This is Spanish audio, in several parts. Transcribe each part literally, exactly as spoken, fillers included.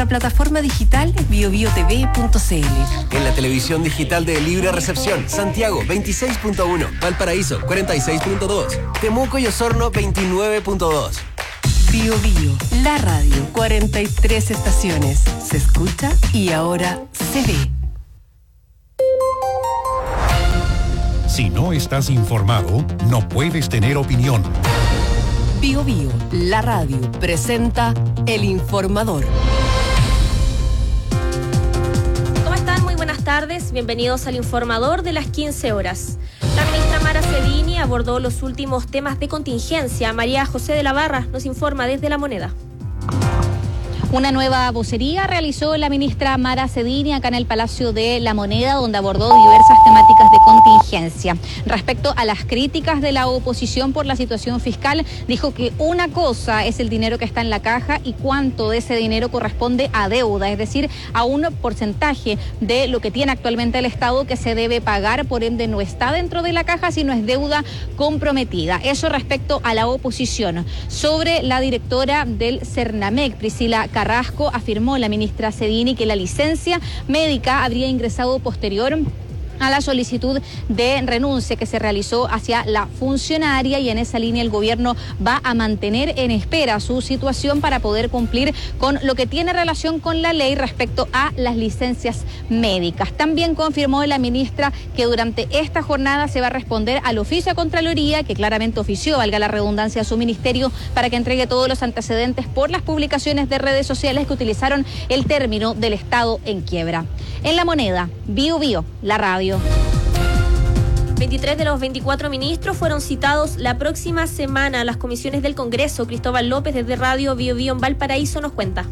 nuestra plataforma digital bio bio t v punto c l. En la televisión digital de Libre Recepción, Santiago veintiséis punto uno, Valparaíso cuarenta y seis punto dos, Temuco y Osorno veintinueve punto dos. Bio Bio, la radio, cuarenta y tres estaciones. Se escucha y ahora se ve. Si no estás informado, no puedes tener opinión. Bio Bio, la radio, presenta El Informador. ¿Cómo están? Muy buenas tardes. Bienvenidos al Informador de las quince horas. La ministra Mara Cedini abordó los últimos temas de contingencia. María José de la Barra nos informa desde La Moneda. Una nueva vocería realizó la ministra Mara Cedini acá en el Palacio de La Moneda, donde abordó diversas temáticas de contingencia. Respecto a las críticas de la oposición por la situación fiscal, dijo que una cosa es el dinero que está en la caja y cuánto de ese dinero corresponde a deuda, es decir, a un porcentaje de lo que tiene actualmente el Estado que se debe pagar, por ende no está dentro de la caja, sino es deuda comprometida. Eso respecto a la oposición. Sobre la directora del Cernamec, Priscila Carrasco, afirmó la ministra Cedini que la licencia médica habría ingresado posterior a la solicitud de renuncia que se realizó hacia la funcionaria, y en esa línea el gobierno va a mantener en espera su situación para poder cumplir con lo que tiene relación con la ley respecto a las licencias médicas. También confirmó la ministra que durante esta jornada se va a responder al oficio de Contraloría, que claramente ofició, valga la redundancia, a su ministerio para que entregue todos los antecedentes por las publicaciones de redes sociales que utilizaron el término del Estado en quiebra. En La Moneda, Bio Bio, la radio. veintitrés de los veinticuatro ministros fueron citados la próxima semana a las comisiones del Congreso. Cristóbal López desde Radio Bio Bio en Valparaíso nos cuenta.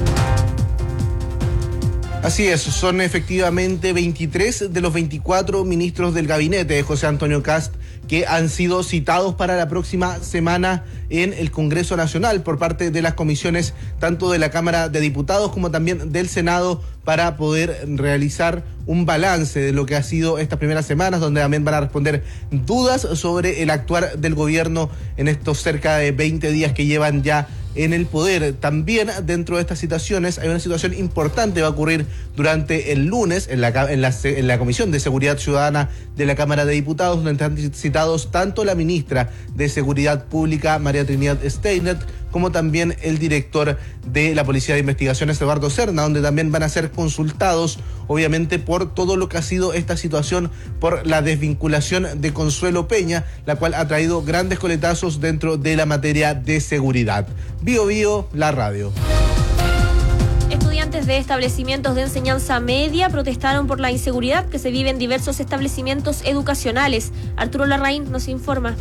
Así es, son efectivamente veintitrés de los veinticuatro ministros del gabinete de José Antonio Kast que han sido citados para la próxima semana en el Congreso Nacional por parte de las comisiones tanto de la Cámara de Diputados como también del Senado, para poder realizar un balance de lo que ha sido estas primeras semanas, donde también van a responder dudas sobre el actuar del gobierno en estos cerca de veinte días que llevan ya en el poder. También dentro de estas citaciones hay una situación importante que va a ocurrir durante el lunes en la, en la, en la Comisión de Seguridad Ciudadana de la Cámara de Diputados, donde están citados tanto la ministra de Seguridad Pública, María Trinidad Steinet, como también el director de la Policía de Investigaciones, Eduardo Serna, donde también van a ser consultados, obviamente, por todo lo que ha sido esta situación, por la desvinculación de Consuelo Peña, la cual ha traído grandes coletazos dentro de la materia de seguridad. Bio Bio, la radio. Estudiantes de establecimientos de enseñanza media protestaron por la inseguridad que se vive en diversos establecimientos educacionales. Arturo Larraín nos informa.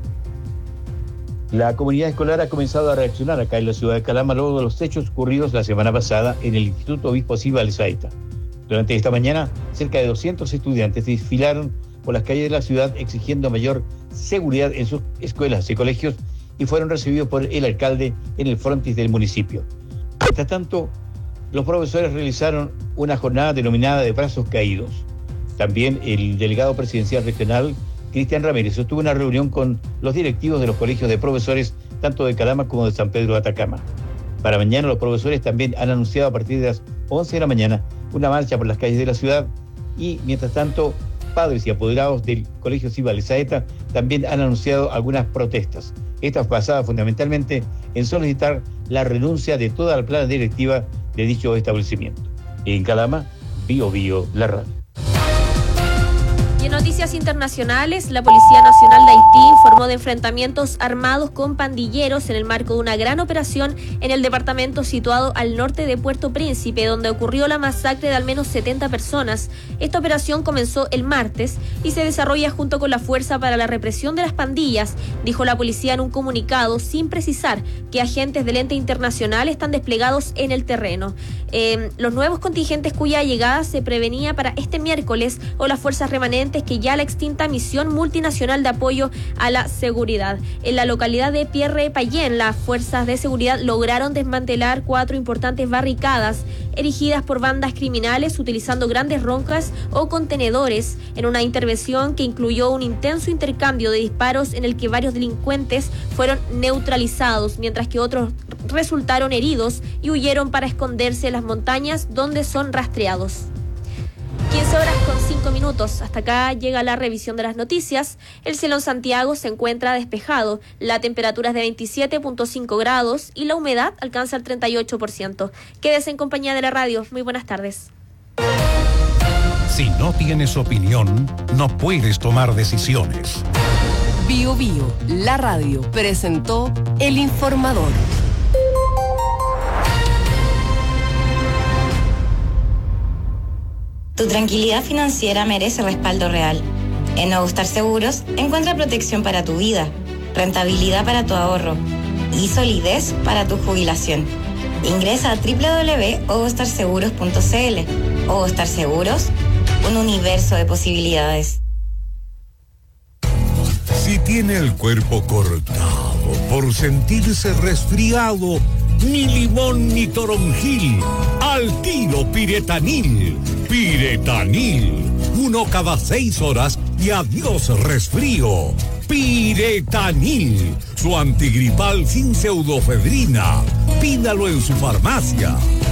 La comunidad escolar ha comenzado a reaccionar acá en la ciudad de Calama luego de los hechos ocurridos la semana pasada en el Instituto Obispo Silva Alzaeta. Durante esta mañana, cerca de doscientos estudiantes desfilaron por las calles de la ciudad exigiendo mayor seguridad en sus escuelas y colegios y fueron recibidos por el alcalde en el frontis del municipio. Mientras tanto, los profesores realizaron una jornada denominada de brazos caídos. También el delegado presidencial regional, Cristian Ramírez, sostuvo una reunión con los directivos de los colegios de profesores, tanto de Calama como de San Pedro de Atacama. Para mañana los profesores también han anunciado a partir de las once de la mañana una marcha por las calles de la ciudad, y mientras tanto padres y apoderados del Colegio Silva Alzaeta también han anunciado algunas protestas. Estas basadas fundamentalmente en solicitar la renuncia de toda la plana directiva de dicho establecimiento. En Calama, Bio Bio, la radio. Y en noticias internacionales, la Policía Nacional de Haití informó de enfrentamientos armados con pandilleros en el marco de una gran operación en el departamento situado al norte de Puerto Príncipe, donde ocurrió la masacre de al menos setenta personas. Esta operación comenzó el martes y se desarrolla junto con la Fuerza para la Represión de las Pandillas, dijo la policía en un comunicado, sin precisar que agentes del ente internacional están desplegados en el terreno. Eh, los nuevos contingentes cuya llegada se prevenía para este miércoles, o las fuerzas remanentes que ya la extinta Misión Multinacional de Apoyo a la Seguridad. En la localidad de Pierre Payén, las fuerzas de seguridad lograron desmantelar cuatro importantes barricadas erigidas por bandas criminales utilizando grandes roncas o contenedores, en una intervención que incluyó un intenso intercambio de disparos en el que varios delincuentes fueron neutralizados, mientras que otros resultaron heridos y huyeron para esconderse en las montañas donde son rastreados. quince horas con cinco minutos. Hasta acá llega la revisión de las noticias. El cielo en Santiago se encuentra despejado. La temperatura es de veintisiete punto cinco grados y la humedad alcanza el treinta y ocho por ciento. Quédese en compañía de la radio. Muy buenas tardes. Si no tienes opinión, no puedes tomar decisiones. Bio Bio, la radio, presentó El Informador. Tu tranquilidad financiera merece respaldo real. En Ogostar Seguros encuentra protección para tu vida, rentabilidad para tu ahorro y solidez para tu jubilación. Ingresa a doble u doble u doble u punto ogostar seguros punto c l. Ogostar Seguros, un universo de posibilidades. Si tiene el cuerpo cortado por sentirse resfriado, ni limón ni toronjil, al tiro Piretanil. Piretanil, uno cada seis horas y adiós resfrío. Piretanil, su antigripal sin pseudofedrina. Pídalo en su farmacia.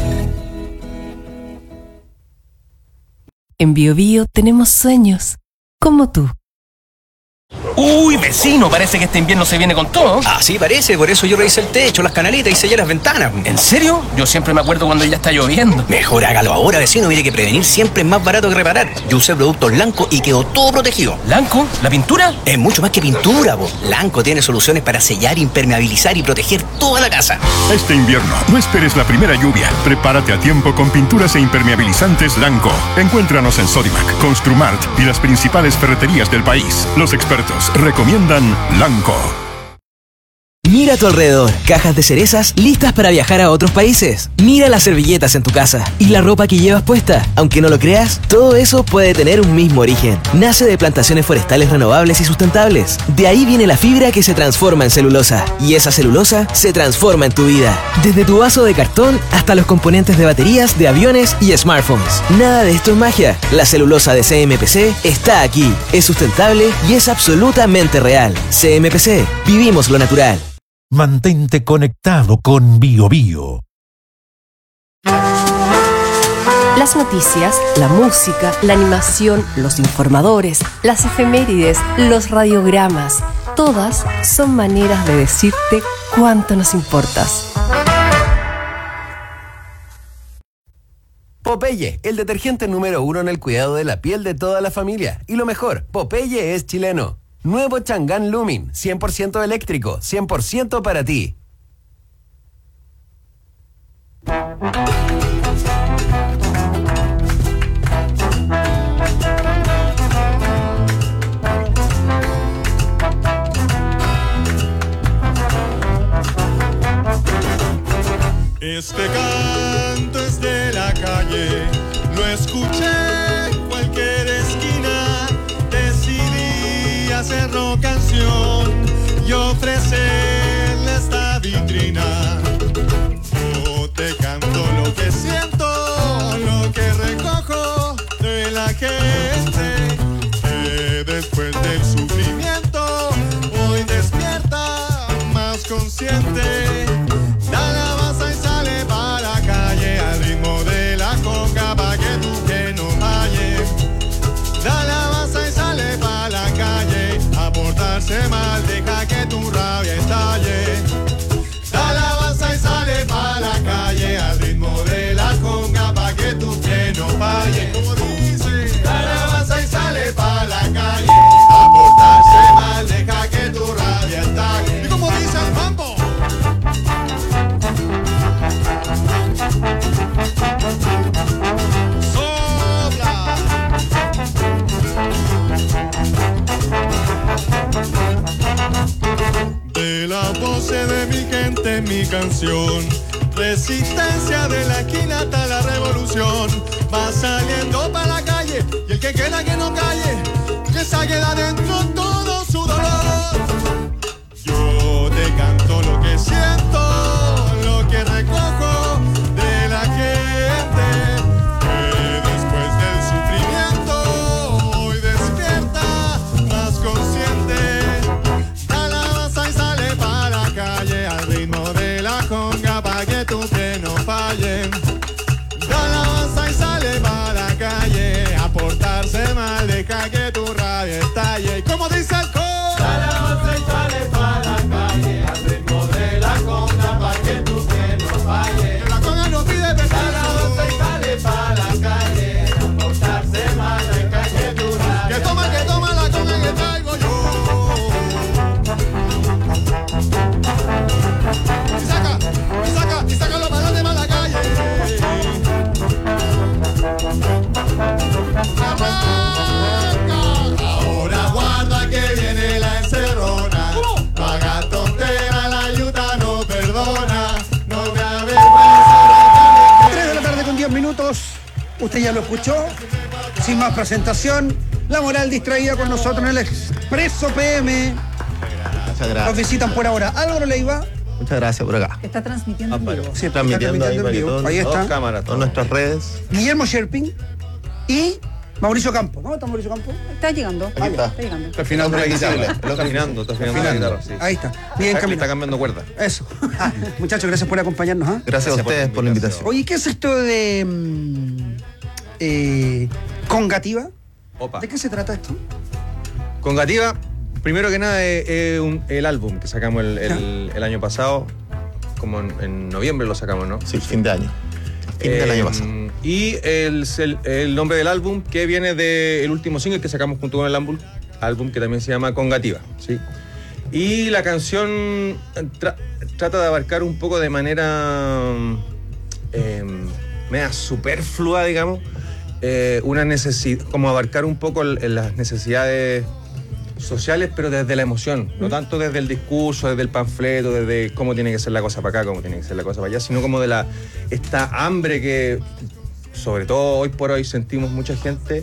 En Bio Bio tenemos sueños, como tú. Uy, vecino, parece que este invierno se viene con todo. Ah, sí, parece, por eso yo revisé el techo, las canaletas y sellé las ventanas. ¿En serio? Yo siempre me acuerdo cuando ya está lloviendo. Mejor hágalo ahora, vecino, mire que prevenir siempre es más barato que reparar. Yo usé productos Lanco y quedó todo protegido. ¿Lanco? ¿La pintura? Es mucho más que pintura, po. Lanco tiene soluciones para sellar, impermeabilizar y proteger toda la casa. Este invierno, no esperes la primera lluvia. Prepárate a tiempo con pinturas e impermeabilizantes Lanco. Encuéntranos en Sodimac, Construmart y las principales ferreterías del país. Los expertos recomiendan Lanco. Mira a tu alrededor, cajas de cerezas listas para viajar a otros países. Mira las servilletas en tu casa y la ropa que llevas puesta. Aunque no lo creas, todo eso puede tener un mismo origen. Nace de plantaciones forestales renovables y sustentables. De ahí viene la fibra que se transforma en celulosa. Y esa celulosa se transforma en tu vida. Desde tu vaso de cartón hasta los componentes de baterías de aviones y smartphones. Nada de esto es magia. La celulosa de C M P C está aquí. Es sustentable y es absolutamente real. C M P C. Vivimos lo natural. Mantente conectado con Bio Bio. Las noticias, la música, la animación, los informadores, las efemérides, los radiogramas, todas son maneras de decirte cuánto nos importas. Popeye, el detergente número uno en el cuidado de la piel de toda la familia. Y lo mejor, Popeye es chileno. Nuevo Chang'an Lumin, cien por ciento eléctrico, cien por ciento para ti. Este canto es de la calle, lo escuché en cualquier esquina, decidí hacerlo canción y ofrecerle esta vitrina. Yo te canto lo que siento, lo que recojo de la gente, que después del sufrimiento hoy despierta más consciente. Da la baza y sale pa' la calle al ritmo de la conga pa' que tú que no falles. Da la baza y sale pa' la calle a portarse mal, deja que tu rabia estalle. Da la baza y sale pa' la calle al ritmo de la conga pa' que tú que no falles. Como dice, da la baza y sale pa' la calle a portarse mal, deja que tu rabia estalle. Y como dice el mambo. De la voz de mi gente, mi canción, resistencia de la esquina hasta la revolución, va saliendo para la calle y el que queda que no calle, que saque de adentro todo su dolor. Yo te canto lo que siento, lo que recojo de la gente, que después del sufrimiento hoy despierta más consciente. Da la baza y sale para la calle al ritmo de la conga. amigos, usted ya lo escuchó. Sin más presentación, La Moral distraída con nosotros en el Expreso P M. Muchas gracias. Nos visitan por ahora Álvaro Leiva. Muchas gracias por acá. Está transmitiendo en vivo. Sí, está transmitiendo, está ahí, transmitiendo en vivo. Ahí está. Dos cámaras, todas nuestras redes. Guillermo Sherping y Mauricio Campos. ¿Dónde está Mauricio Campos? Está llegando. Ahí está. Está llegando. Está afinando la guitarra. Está afinando, está afinando la guitarra. Sí. Ahí está. Bien Está, camino. está cambiando cuerda. Eso. Muchachos, gracias por acompañarnos. ¿eh? Gracias, gracias a ustedes por la invitación. Oye, ¿qué es esto de mm, eh, Congativa? Opa. ¿De qué se trata esto? Congativa, primero que nada, es, es un- el álbum que sacamos el, el- el año pasado, como en, en noviembre lo sacamos, ¿no? Sí, fin de año. Fin del año pasado. Y el, el- el nombre del álbum que viene del último single que sacamos junto con el álbum, álbum que también se llama Congativa, ¿sí? Y la canción tra- trata de abarcar un poco de manera eh, media superflua, digamos, eh, una necesidad, como abarcar un poco el- las necesidades sociales, pero desde la emoción, no tanto desde el discurso, desde el panfleto, desde cómo tiene que ser la cosa para acá, cómo tiene que ser la cosa para allá, sino como de la esta hambre que, sobre todo hoy por hoy, sentimos mucha gente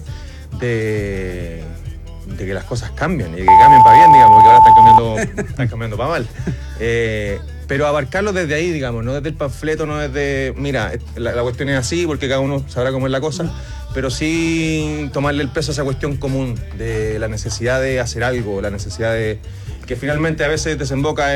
de, de que las cosas cambien y que cambien para bien, digamos, porque ahora están cambiando, están cambiando para mal. Eh, pero abarcarlo desde ahí, digamos, no desde el panfleto, no desde, mira, la, la cuestión es así porque cada uno sabrá cómo es la cosa, pero sí tomarle el peso a esa cuestión común de la necesidad de hacer algo, la necesidad de que finalmente a veces desemboca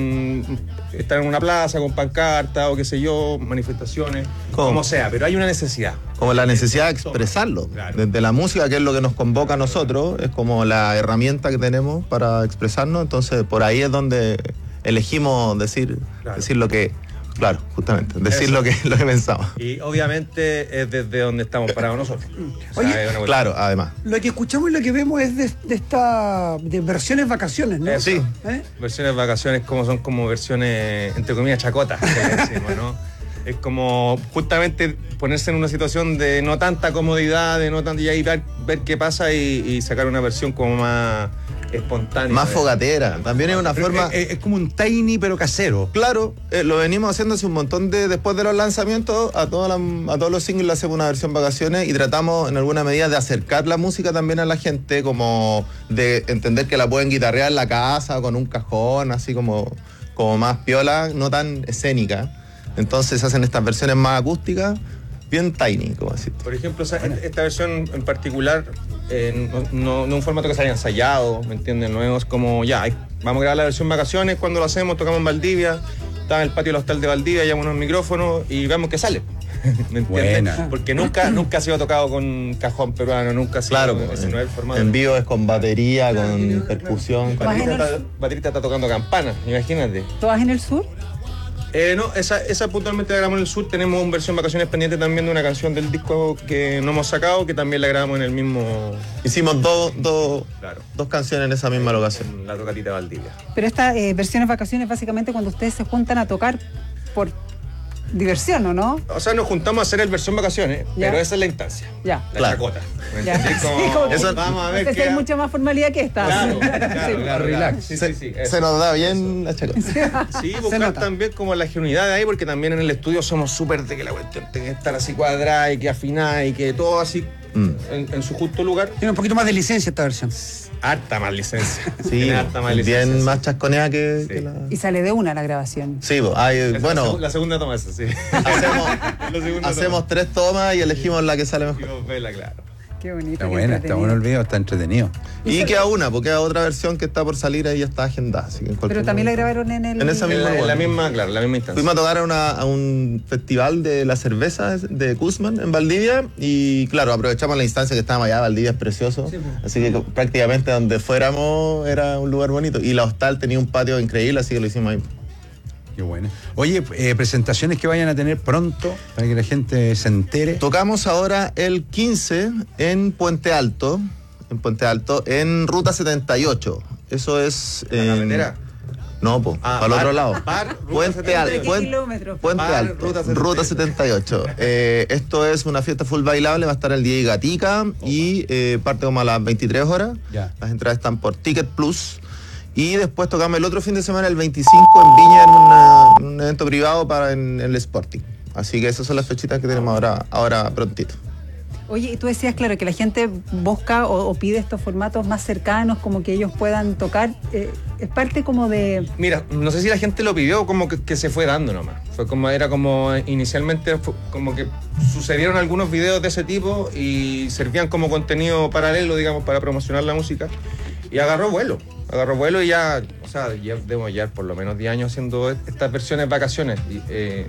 en estar en una plaza con pancarta o qué sé yo, manifestaciones, ¿Cómo? como sea, pero hay una necesidad. Como la necesidad de expresarlo. Desde la música, que es lo que nos convoca a nosotros, es como la herramienta que tenemos para expresarnos, entonces por ahí es donde elegimos decir, Claro. decir lo que, claro, justamente, decir Eso. lo que, lo que pensamos. Y obviamente es desde donde estamos parados nosotros. O sea, Oye, es una cuestión- Claro, además. Lo que escuchamos y lo que vemos es de, de esta de versiones vacaciones, ¿no? Eso. ¿Eh? Versiones de vacaciones como son como versiones, entre comillas, chacotas, que le decimos, ¿no? Es como justamente ponerse en una situación de no tanta comodidad, de no tanto, y ahí ver, ver qué pasa y, y sacar una versión como más espontánea. Más fogatera. También es una Pero forma. es- Es, como un tiny pero casero. Claro, eh, lo venimos haciendo hace un montón de. Después de los lanzamientos, a, toda la- a todos los singles le hacemos una versión vacaciones y tratamos en alguna medida de acercar la música también a la gente, como de entender que la pueden guitarrear en la casa con un cajón, así como, como más piola, no tan escénica. Entonces hacen estas versiones más acústicas, bien tiny, como decir. Por ejemplo, esa- esta versión en particular, eh, no, no, no un formato que se haya ensayado, ¿me entienden? No es como, ya, hay- vamos a grabar la versión vacaciones, cuando lo hacemos, tocamos en Valdivia, está en el patio del hostal de Valdivia, llevamos unos micrófonos y vemos que sale. ¿Me entienden? Buena. Porque nunca, nunca ha sido tocado con cajón peruano, nunca ha sido, Claro, ese no es el formato. en vivo es con batería, con percusión. con- Baterista está, baterista está tocando campana, imagínate. ¿Todas en el sur? Eh, no, esa, esa puntualmente la grabamos en el sur. Tenemos una versión vacaciones pendiente también de una canción del disco que no hemos sacado, que también la grabamos en el mismo. Hicimos dos, dos, Claro. dos canciones en esa misma locación. En la tocatita de Valdivia. Pero estas eh, versiones vacaciones básicamente cuando ustedes se juntan a tocar por diversión, ¿o no? O sea, nos juntamos a hacer el versión vacaciones, Ya. pero esa es la instancia. Ya. La Claro. chacota. ¿Me Ya. entendés? Como, Sí, como que- eso, vamos a ver Entonces qué. hay mucha más formalidad que esta. Claro, claro, Sí. claro, claro. Relax. Sí, se, sí, sí, eso. se nos da bien la chacota. Sí, Se buscar nota. también como la genuinidad de ahí, porque también en el estudio somos súper de que la cuestión tiene que estar así cuadrada y que afinada y que todo así Mm. en, en su justo lugar. Tiene un poquito más de licencia esta versión. Harta más licencia. Sí, Tiene harta más licencia. bien más chasconeada que, Sí. que la. Y sale de una la grabación. Sí, pues, hay, Esa es la bueno, seg- la segunda toma esa, sí. hacemos, La segunda hacemos tres tomas y elegimos la que sale toma. mejor. Y vela, claro. Qué bonito. Está qué buena, está entretenido. bueno el video, está entretenido. Y queda una, porque queda otra versión que está por salir ahí ya está agendada. Así que en Pero cualquier también la momento. grabaron en el... En esa En misma la, en la lugar. misma, claro, la misma instancia. Fuimos a tocar a, una- a un festival de la cerveza de Guzmán en Valdivia y claro, aprovechamos la instancia que estábamos allá, Valdivia es precioso, así que prácticamente donde fuéramos era un lugar bonito y la hostal tenía un patio increíble, así que lo hicimos ahí. Qué bueno. Oye, eh, presentaciones que vayan a tener pronto para que la gente se entere. Tocamos ahora el quince en Puente Alto, en Puente Alto, en Ruta setenta y ocho. Eso es... ¿La en- carretera? No, po, Ah, para el bar- otro lado. bar, Ruta Puente setenta y Alto. ocho. Puente, kilómetros? Puente Bar, Alto. Ruta setenta y ocho. Ruta setenta y ocho. Eh, esto es una fiesta full bailable, va a estar el día de Gatica y eh, parte como a las veintitrés horas. Ya. Las entradas están por Ticket Plus. Y después tocamos el otro fin de semana, el veinticinco, en Viña, en, una- en un evento privado para en, el Sporting. Así que esas son las fechitas que tenemos ahora, ahora prontito. Oye, y tú decías, claro, que la gente busca o, o pide estos formatos más cercanos, como que ellos puedan tocar. Eh, es parte como de... Mira, no sé si la gente lo pidió o como que, que se fue dando nomás. Fue como, era como, inicialmente, fue como que sucedieron algunos videos de ese tipo y servían como contenido paralelo, digamos, para promocionar la música. Y agarró vuelo, agarró vuelo y ya, o sea, ya debemos llevar por lo menos diez años haciendo estas versiones vacaciones. Y, eh,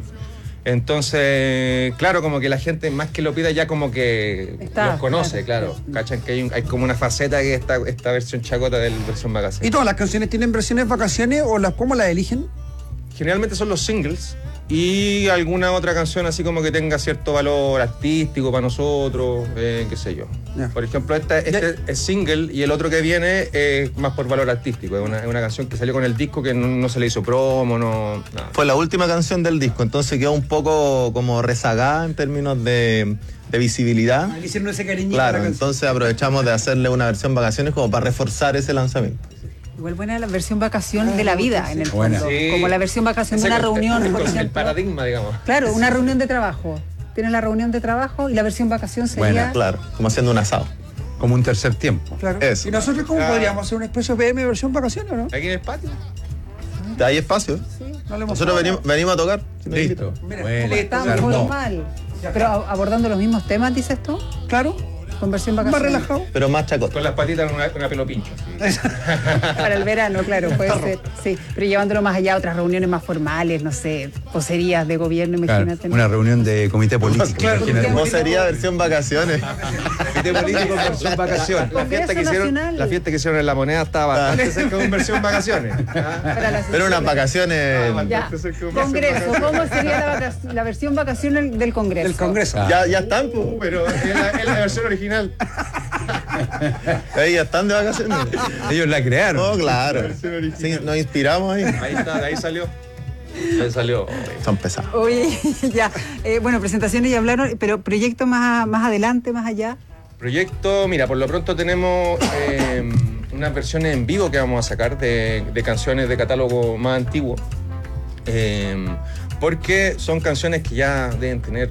Entonces, claro, como que la gente más que lo pida ya como que Está, los conoce, claro. claro. Cachan que hay, un- hay como una faceta que es esta, esta versión chacota de la versión vacaciones. ¿Y todas las canciones tienen versiones vacaciones o las cómo las eligen? Generalmente son los singles y alguna otra canción así como que tenga cierto valor artístico para nosotros, eh, qué sé yo. Ya. Por ejemplo, esta, este es single y el otro que viene es más por valor artístico. Es una, es una canción que salió con el disco que no, no se le hizo promo, no... nada. Fue la última canción del disco, entonces quedó un poco como rezagada en términos de, de visibilidad. Le hicieron ese cariñito a Claro, la canción. entonces aprovechamos de hacerle una versión vacaciones como para reforzar ese lanzamiento. Igual buena la versión vacación de la vida, en el Buena. fondo. Sí. Como la versión vacación de Ese una es el- reunión, el, por el ejemplo. paradigma, digamos. Claro, una reunión de trabajo. Tienes la reunión de trabajo y la versión vacación sería... Buena, Claro, como haciendo un asado. Como un tercer tiempo. Claro. Eso. ¿Y nosotros cómo Ah. podríamos hacer un Expreso P M versión vacaciones o no? Aquí en el patio. Hay espacio. No le hemos Nosotros hablado. venimos, venimos a tocar. si nos Listo. invitan. Mira, Bueno, ¿cómo se Está armó. formal. Pero a- abordando los mismos temas, dices tú, Claro, con versión más vacación. relajado. Pero más chacota. Con las patitas en una, una pelo pincho. así. Para el verano, claro, puede ser. Sí, pero llevándolo más allá a otras reuniones más formales, no sé, poserías de gobierno, Claro, imagínate. una reunión de comité político. Claro, imagínate. ¿Cómo sería versión vacaciones? Comité político versión vacaciones. La fiesta, que hicieron, Nacional. la fiesta que hicieron en La Moneda estaba bastante cerca de un versión vacaciones. Ah, Para las Pero unas vacaciones. Ya, Bastante cerca de un Congreso, versión ¿cómo sería la, vaca- la versión vacación del Congreso? Del Congreso. Ah. Ya, ya están, pues. Pero es la, es la versión original. Ahí ya están de vacaciones. Ellos la crearon. Oh, claro. Sí, nos inspiramos ahí. Ahí está, de ahí salió. De ahí salió. Son pesados. Oye, ya, eh, bueno, presentaciones ya hablaron, pero proyectos más, más adelante, más allá. Proyecto, mira, por lo pronto tenemos eh, unas versiones en vivo que vamos a sacar de, de canciones de catálogo más antiguo. Eh, porque son canciones que ya deben tener,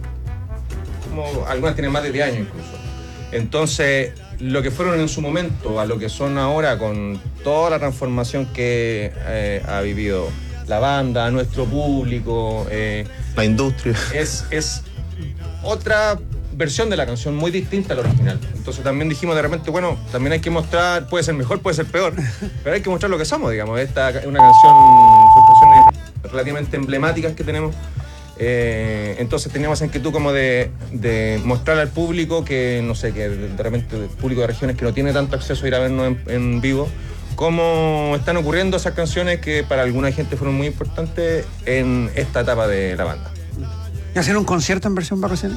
como algunas tienen más de diez años incluso. Entonces, lo que fueron en su momento a lo que son ahora, con toda la transformación que eh, ha vivido la banda, nuestro público, eh, La industria. es, es otra versión de la canción muy distinta al original. Entonces también dijimos de repente, bueno, también hay que mostrar, puede ser mejor, puede ser peor, pero hay que mostrar lo que somos, digamos. Esta es una canción, son canciones relativamente emblemáticas que tenemos. Eh, entonces teníamos inquietud como de, de mostrar al público que, no sé, que de repente el público de regiones que no tiene tanto acceso a ir a vernos en, en vivo, cómo están ocurriendo esas canciones que para alguna gente fueron muy importantes en esta etapa de la banda. ¿Y hacer un concierto en versión vacaciones?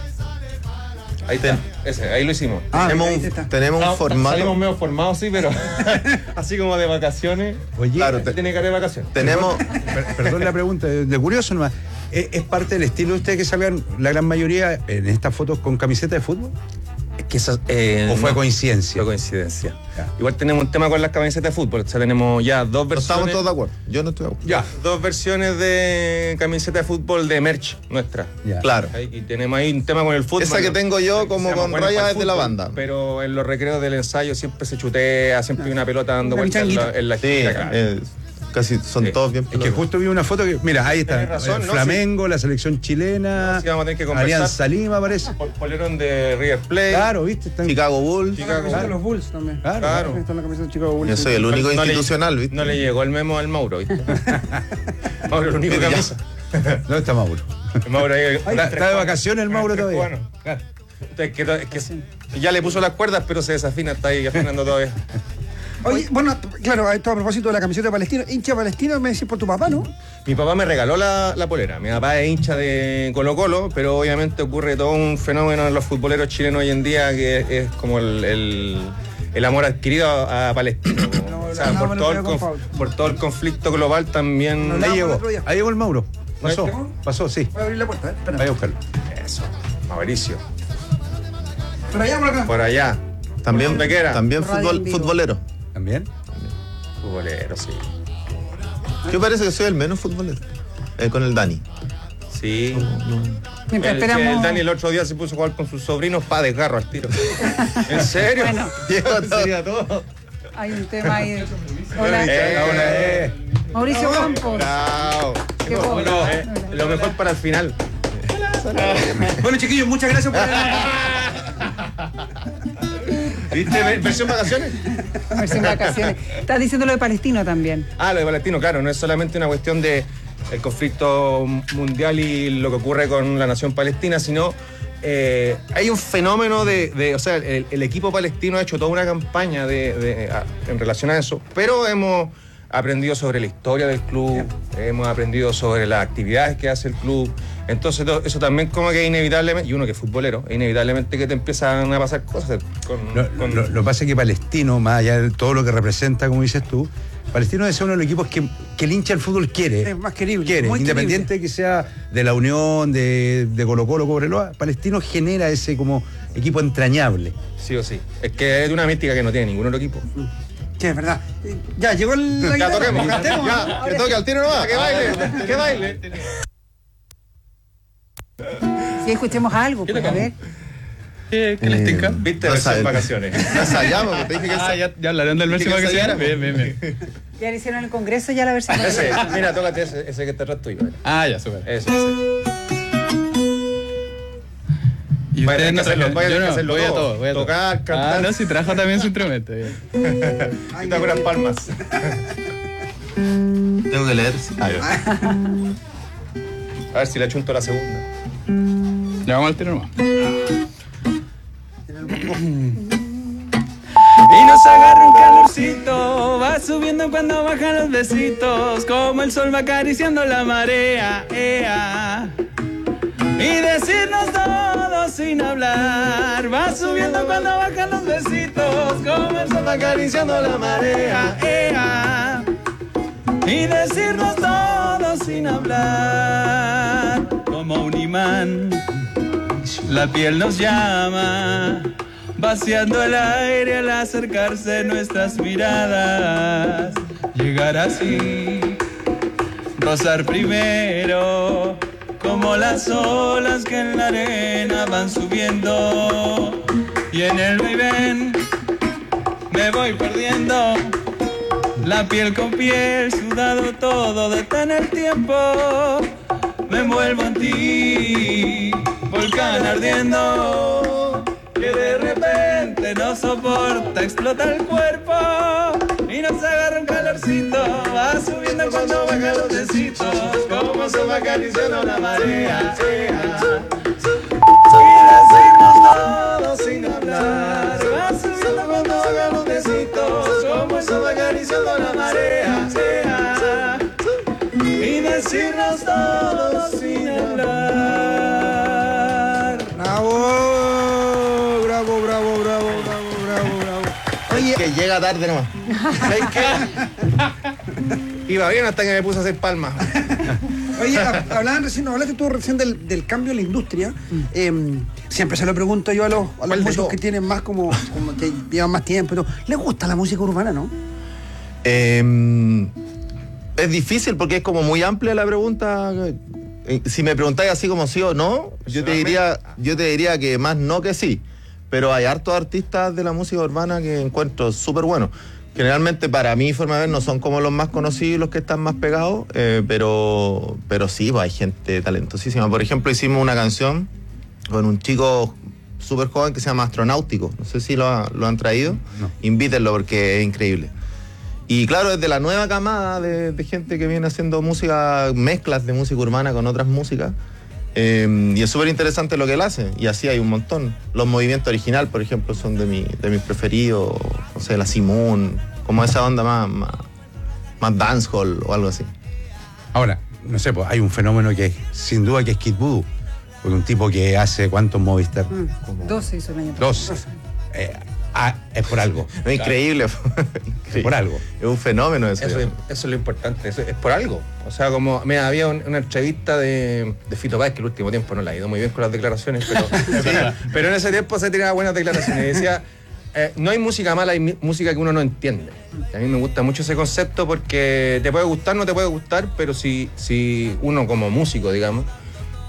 Ahí está, ese, ahí lo hicimos. Ah, tenemos ahí un, está. tenemos un Ah, formato. Salimos medio formados, sí, pero así como de vacaciones. Oye, Claro, Usted te- tiene cara de vacaciones. tenemos. per- perdón la pregunta, de curioso nomás. ¿Es, es parte del estilo de ustedes que salgan la gran mayoría en estas fotos con camiseta de fútbol? Es que eso, eh, ¿O fue no, coincidencia? fue coincidencia. Ya. Igual tenemos un tema con las camisetas de fútbol. O sea, tenemos ya dos No versiones. estamos todos de acuerdo. Yo no estoy de acuerdo. Ya, dos versiones de camiseta de fútbol de merch nuestra. Ya. Claro. Ahí, y tenemos ahí un tema con el fútbol. Esa que tengo yo que como se llama con Buenos rayas para es el de la fútbol, banda. Pero en los recreos del ensayo siempre se chutea, siempre hay una pelota dando Una vueltas en la, changuita. en la Sí, esquina, claro. eh, casi son Sí. todos bien Es que pelotas. justo vi una foto que, mira, ahí está, Tenés razón, el ¿no? Flamengo, la selección chilena, No, sí, vamos a tener que conversar. Alianza Lima parece. Pol- Polerón de River Plate. Claro, viste, están Chicago Bulls. Está la camiseta de los Bulls también. Claro, Claro. Está la camiseta de Chicago Bulls. Yo soy el único No le- institucional, ¿viste? No le llegó el memo al Mauro, ¿viste? Mauro, el único que Ya. avisa. ¿Dónde está Mauro? El Mauro ahí. Está, está de vacaciones el Mauro Tres todavía. cubanos. Es que, es que ya le puso las cuerdas, pero se desafina, está ahí afinando todavía. Oye, bueno, claro, esto a propósito de la camiseta de Palestino. Hincha palestino, me decís por tu papá, ¿no? Mi papá me regaló la, la polera. Mi papá es hincha de Colo Colo, pero obviamente ocurre todo un fenómeno en los futboleros chilenos hoy en día que es, es como el, el, el amor adquirido a, a Palestino. No, O sea, hablamos por el todo, otro el día con conf- Pablo. por todo el conflicto global también. No, Ahí hablamos el llegó, otro día. ahí llegó el Mauro. Pasó, ¿No? pasó, sí. Voy a abrir la puerta, ¿eh? Espera. Vaya a buscarlo. Eso, Mauricio. ¿Por allá o por acá? Por allá. También, ¿Dónde quiera? también Radio fútbol, en vivo. futbolero. ¿También? Futbolero, sí. Yo parece que soy el menos futbolero. Eh, con el Dani. Sí. Mientras el, esperamos... el Dani el otro día se puso a jugar con sus sobrinos para desgarro al tiro. ¿En serio? Bueno. Sería todo. Hay un tema ahí. De... Hola. Eh, eh. Mauricio Bravo. Campos. Bravo. Qué bueno. No, eh, lo mejor para el final. Bueno, chiquillos, muchas gracias por... ¿Viste? ¿Versión vacaciones? Versión vacaciones. Estás diciendo lo de Palestino también. Ah, lo de Palestino, claro, no es solamente una cuestión de el conflicto mundial y lo que ocurre con la nación palestina, sino eh, hay un fenómeno de, de o sea, el, el equipo palestino ha hecho toda una campaña de, de, a, en relación a eso, pero hemos aprendido sobre la historia del club, hemos aprendido sobre las actividades que hace el club, entonces todo, eso también como que inevitablemente, y uno que es futbolero, inevitablemente que te empiezan a pasar cosas con... Lo, con... lo, lo que pasa es que Palestino, más allá de todo lo que representa, como dices tú, Palestino es uno de los equipos que, que el hincha del fútbol quiere. Es más querible. Quiere, muy independiente querible. que sea de la Unión, de, de Colo Colo, Cobreloa, Palestino genera ese como equipo entrañable. Sí o sí, es que es de una mística que no tiene ningún otro equipo. Sí, es verdad. Ya, llegó el... Ya toquemos, cantemos, ya, ¿no? que toque al tiro nomás, que baile, que baile. Sí, escuchemos algo, pues, a ver. ¿Qué, qué les tinca? ¿Viste? no Versión sabe. vacaciones. No ensayamos, te dije que Ah, ya, ya hablarán del versión ¿Viste que vacaciones. ensayaron? Bien, bien, bien. Ya le hicieron en el Congreso ya la versión. Ese, mira, tócate ese, ese que está atrás tuyo. Ah, ya, súper. Ese, ese. Y Vaya, ustedes hay que no hacerlo, trajeron. vaya, Yo hay que no, hacerlo voy a todo. todo, voy a todo. Tocar, cantar. Ah, no, si trajo también su instrumento. Bien. Y te unas palmas. Tengo que leer. Sí. A ver si le achunto la segunda. Ya vamos al tiro nomás. Y nos agarra un calorcito, va subiendo cuando bajan los besitos, como el sol va acariciando la marea, ea. Y decirnos todo sin hablar, va subiendo cuando bajan los besitos, como el sol va acariciando la marea, ea. Y decirnos todo sin hablar, como un imán, la piel nos llama, vaciando el aire al acercarse nuestras miradas. Llegar así, rozar primero, como las olas que en la arena van subiendo. Y en el vaivén me voy perdiendo, la piel con piel, sudado todo, detén el tiempo. Me envuelvo en ti, volcán ardiendo, que de repente no soporta, explota el cuerpo y nos agarra un calorcito, va subiendo cuando bajan los besitos, como se va acariciando la marea, y decirnos todo sin hablar, va subiendo cuando bajan los besitos, como se va acariciando la marea, y decirnos todo sin hablar. Bravo, bravo, bravo, bravo, bravo, bravo, bravo. Oye, Que llega tarde nomás. ¿Sabes qué? Iba bien hasta que me puse a hacer palmas. oye, hablaban recién, hablaste tú recién del, del cambio en la industria. Eh, siempre se lo pregunto yo a los, a los músicos que tienen más como, como que llevan más tiempo, pero ¿les gusta la música urbana, no? Eh, es difícil porque es como muy amplia la pregunta. Si me preguntáis así como sí o no, yo te diría, yo te diría que más no que sí. Pero hay hartos artistas de la música urbana que encuentro súper buenos. Generalmente para mi forma de ver no son como los más conocidos, los que están más pegados, eh, pero, pero sí, pues hay gente talentosísima. Por ejemplo, hicimos una canción con un chico súper joven que se llama Astronáutico. No sé si lo, ha, lo han traído. No. Invítenlo porque es increíble. Y claro, es de la nueva camada de, de gente que viene haciendo música, mezclas de música urbana con otras músicas. Eh, y es súper interesante lo que él hace. Y así hay un montón. Los movimientos original, por ejemplo, son de, mi, de mis preferidos. No sé, la Simón, como esa onda más, más, más dancehall o algo así. Ahora, no sé, pues hay un fenómeno que sin duda que es Kid Voodoo. Porque un tipo que hace cuántos Movistar. Mm, como doce hizo el año pasado. doce. Eh, ah, es por algo. Es increíble. Es por algo. Es un fenómeno eso. Eso, es, eso es lo importante, eso es por algo. O sea, como, mira, había un, una entrevista de, de Fito Páez, que el último tiempo no la ha ido muy bien con las declaraciones, pero, sí, pero en ese tiempo se tiraba buenas declaraciones. Y decía, eh, no hay música mala, hay música que uno no entiende. Y a mí me gusta mucho ese concepto porque te puede gustar, no te puede gustar, pero si, si uno como músico, digamos,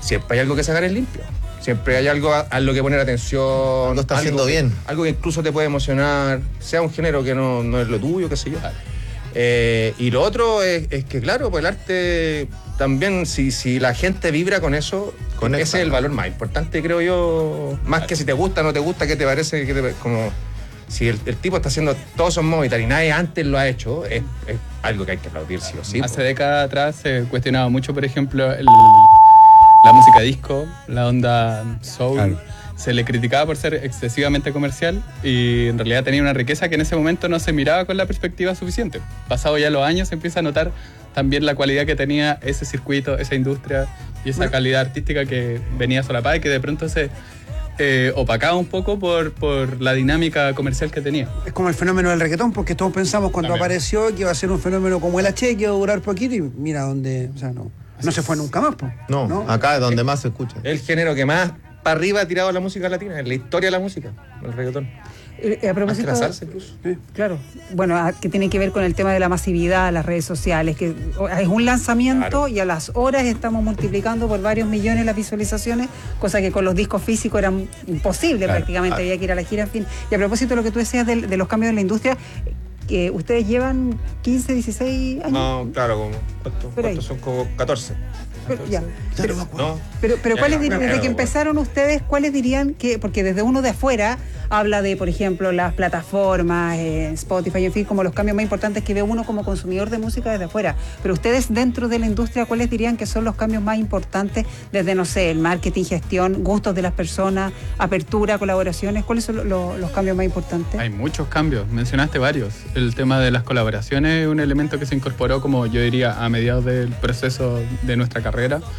siempre hay algo que sacar en limpio. Siempre hay algo a, a lo que poner atención. Algo está haciendo que, bien. Algo que incluso te puede emocionar, sea un género que no, no es lo tuyo, qué sé yo. Eh, y lo otro es, es que, claro, pues el arte también, si, si la gente vibra con eso, con ese es el valor más importante, creo yo. Más claro. que si te gusta, no te gusta, qué te parece, qué te, como si el, el tipo está haciendo todos esos Movistar y nadie antes lo ha hecho, es, es algo que hay que aplaudir, sí o sí. Hace pues. décadas atrás se cuestionaba mucho, por ejemplo, el, la música disco, la onda soul. Claro. Se le criticaba por ser excesivamente comercial y en realidad tenía una riqueza que en ese momento no se miraba con la perspectiva suficiente. Pasado ya los años se empieza a notar también la cualidad que tenía ese circuito, esa industria y esa bueno. calidad artística que venía solapada y que de pronto se eh, opacaba un poco por, por la dinámica comercial que tenía. Es como el fenómeno del reggaetón, porque todos pensamos cuando también. apareció que iba a ser un fenómeno como el H, que iba a durar poquito y mira dónde, o sea, no, no se fue nunca más. Po, no, ¿no? Acá es donde eh, más se escucha. El género que más para arriba ha tirado la música latina, en la historia de la música, el reggaetón. Eh, a propósito, la salsa incluso. Eh, claro, bueno, a, que tiene que ver con el tema de la masividad, las redes sociales, que es un lanzamiento claro. y a las horas estamos multiplicando por varios millones las visualizaciones, cosa que con los discos físicos era imposible claro. prácticamente, claro. había que ir a la gira, en fin. Y a propósito de lo que tú decías de, de los cambios en la industria, que ustedes llevan quince, dieciséis años. No, claro, como ¿cuántos, cuántos son como catorce? Pero, ya. Pero, no. pero, pero ¿cuáles dirían, desde que empezaron ustedes, cuáles dirían que, porque desde uno de afuera habla de, por ejemplo, las plataformas, eh, Spotify, en fin, como los cambios más importantes que ve uno como consumidor de música desde afuera, pero ustedes dentro de la industria, ¿cuáles dirían que son los cambios más importantes desde, no sé, el marketing, gestión, gustos de las personas, apertura, colaboraciones? ¿Cuáles son lo, los cambios más importantes? Hay muchos cambios, mencionaste varios. El tema de las colaboraciones es un elemento que se incorporó, como yo diría, a mediados del proceso de nuestra carrera.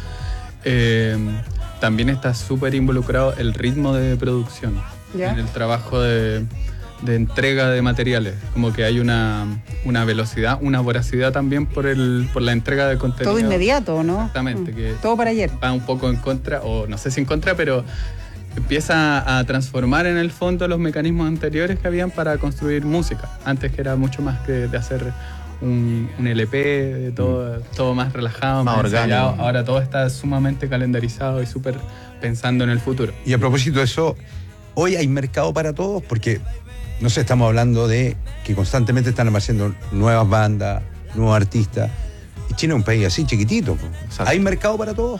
Eh, también está súper involucrado el ritmo de producción, ¿ya? En el trabajo de, de entrega de materiales, como que hay una, una velocidad, una voracidad también por el por la entrega de contenido. Todo inmediato, ¿no? Exactamente. Mm. Que todo para ayer. Va un poco en contra, o no sé si en contra, pero empieza a transformar en el fondo los mecanismos anteriores que habían para construir música. Antes que era mucho más que de hacer Un, un L P, todo, todo más relajado, más, más orgánico. Ahora todo está sumamente calendarizado y súper pensando en el futuro. Y a propósito de eso, hoy hay mercado para todos, porque, no sé, estamos hablando de que constantemente están apareciendo nuevas bandas, nuevos artistas. Y Chile es un país así, chiquitito. ¿Hay mercado para todos?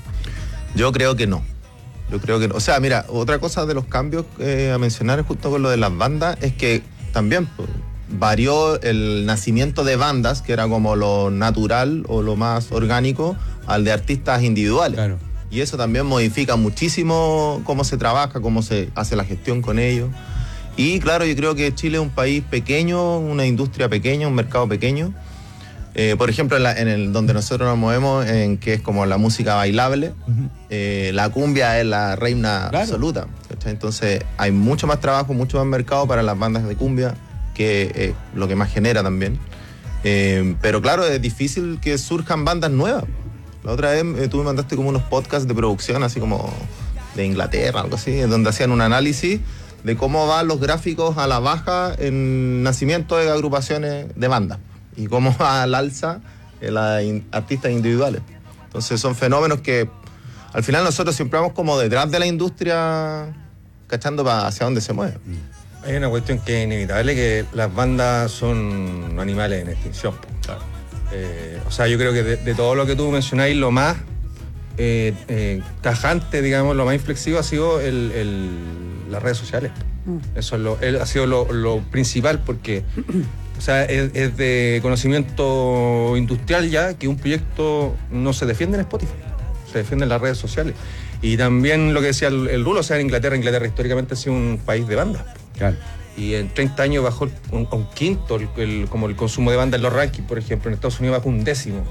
Yo creo que no. Yo creo que no. O sea, mira, otra cosa de los cambios eh, a mencionar justo con lo de las bandas es que también pues, varió el nacimiento de bandas, que era como lo natural o lo más orgánico, al de artistas individuales. Claro. Y eso también modifica muchísimo cómo se trabaja, cómo se hace la gestión con ellos. Y claro, yo creo que Chile es un país pequeño, una industria pequeña, un mercado pequeño. Eh, por ejemplo, en, la, en el donde nosotros nos movemos, en que es como la música bailable, uh-huh. eh, la cumbia es la reina claro. absoluta. ¿Cachai? Entonces hay mucho más trabajo, mucho más mercado para las bandas de cumbia, que es eh, lo que más genera también. Eh, pero claro, es difícil que surjan bandas nuevas. La otra vez eh, tú me mandaste como unos podcasts de producción, así como de Inglaterra, algo así, donde hacían un análisis de cómo van los gráficos a la baja en nacimiento de agrupaciones de bandas y cómo va al alza en las in- artistas individuales. Entonces son fenómenos que al final nosotros siempre vamos como detrás de la industria, cachando para hacia dónde se mueve. Hay una cuestión que es inevitable, que las bandas son animales en extinción. Claro. Eh, o sea, yo creo que de, de todo lo que tú mencionáis, lo más eh, eh, tajante, digamos, lo más inflexivo ha sido el, el, las redes sociales. Mm. Eso es lo, el, ha sido lo, lo principal, porque o sea, es, es de conocimiento industrial ya que un proyecto no se defiende en Spotify, se defiende en las redes sociales. Y también lo que decía el, el Rulo, o sea, en Inglaterra, Inglaterra históricamente ha sido un país de bandas. Claro. Y en treinta años bajó un, un quinto el, el, como el consumo de bandas en los rankings, por ejemplo. En Estados Unidos bajó un décimo.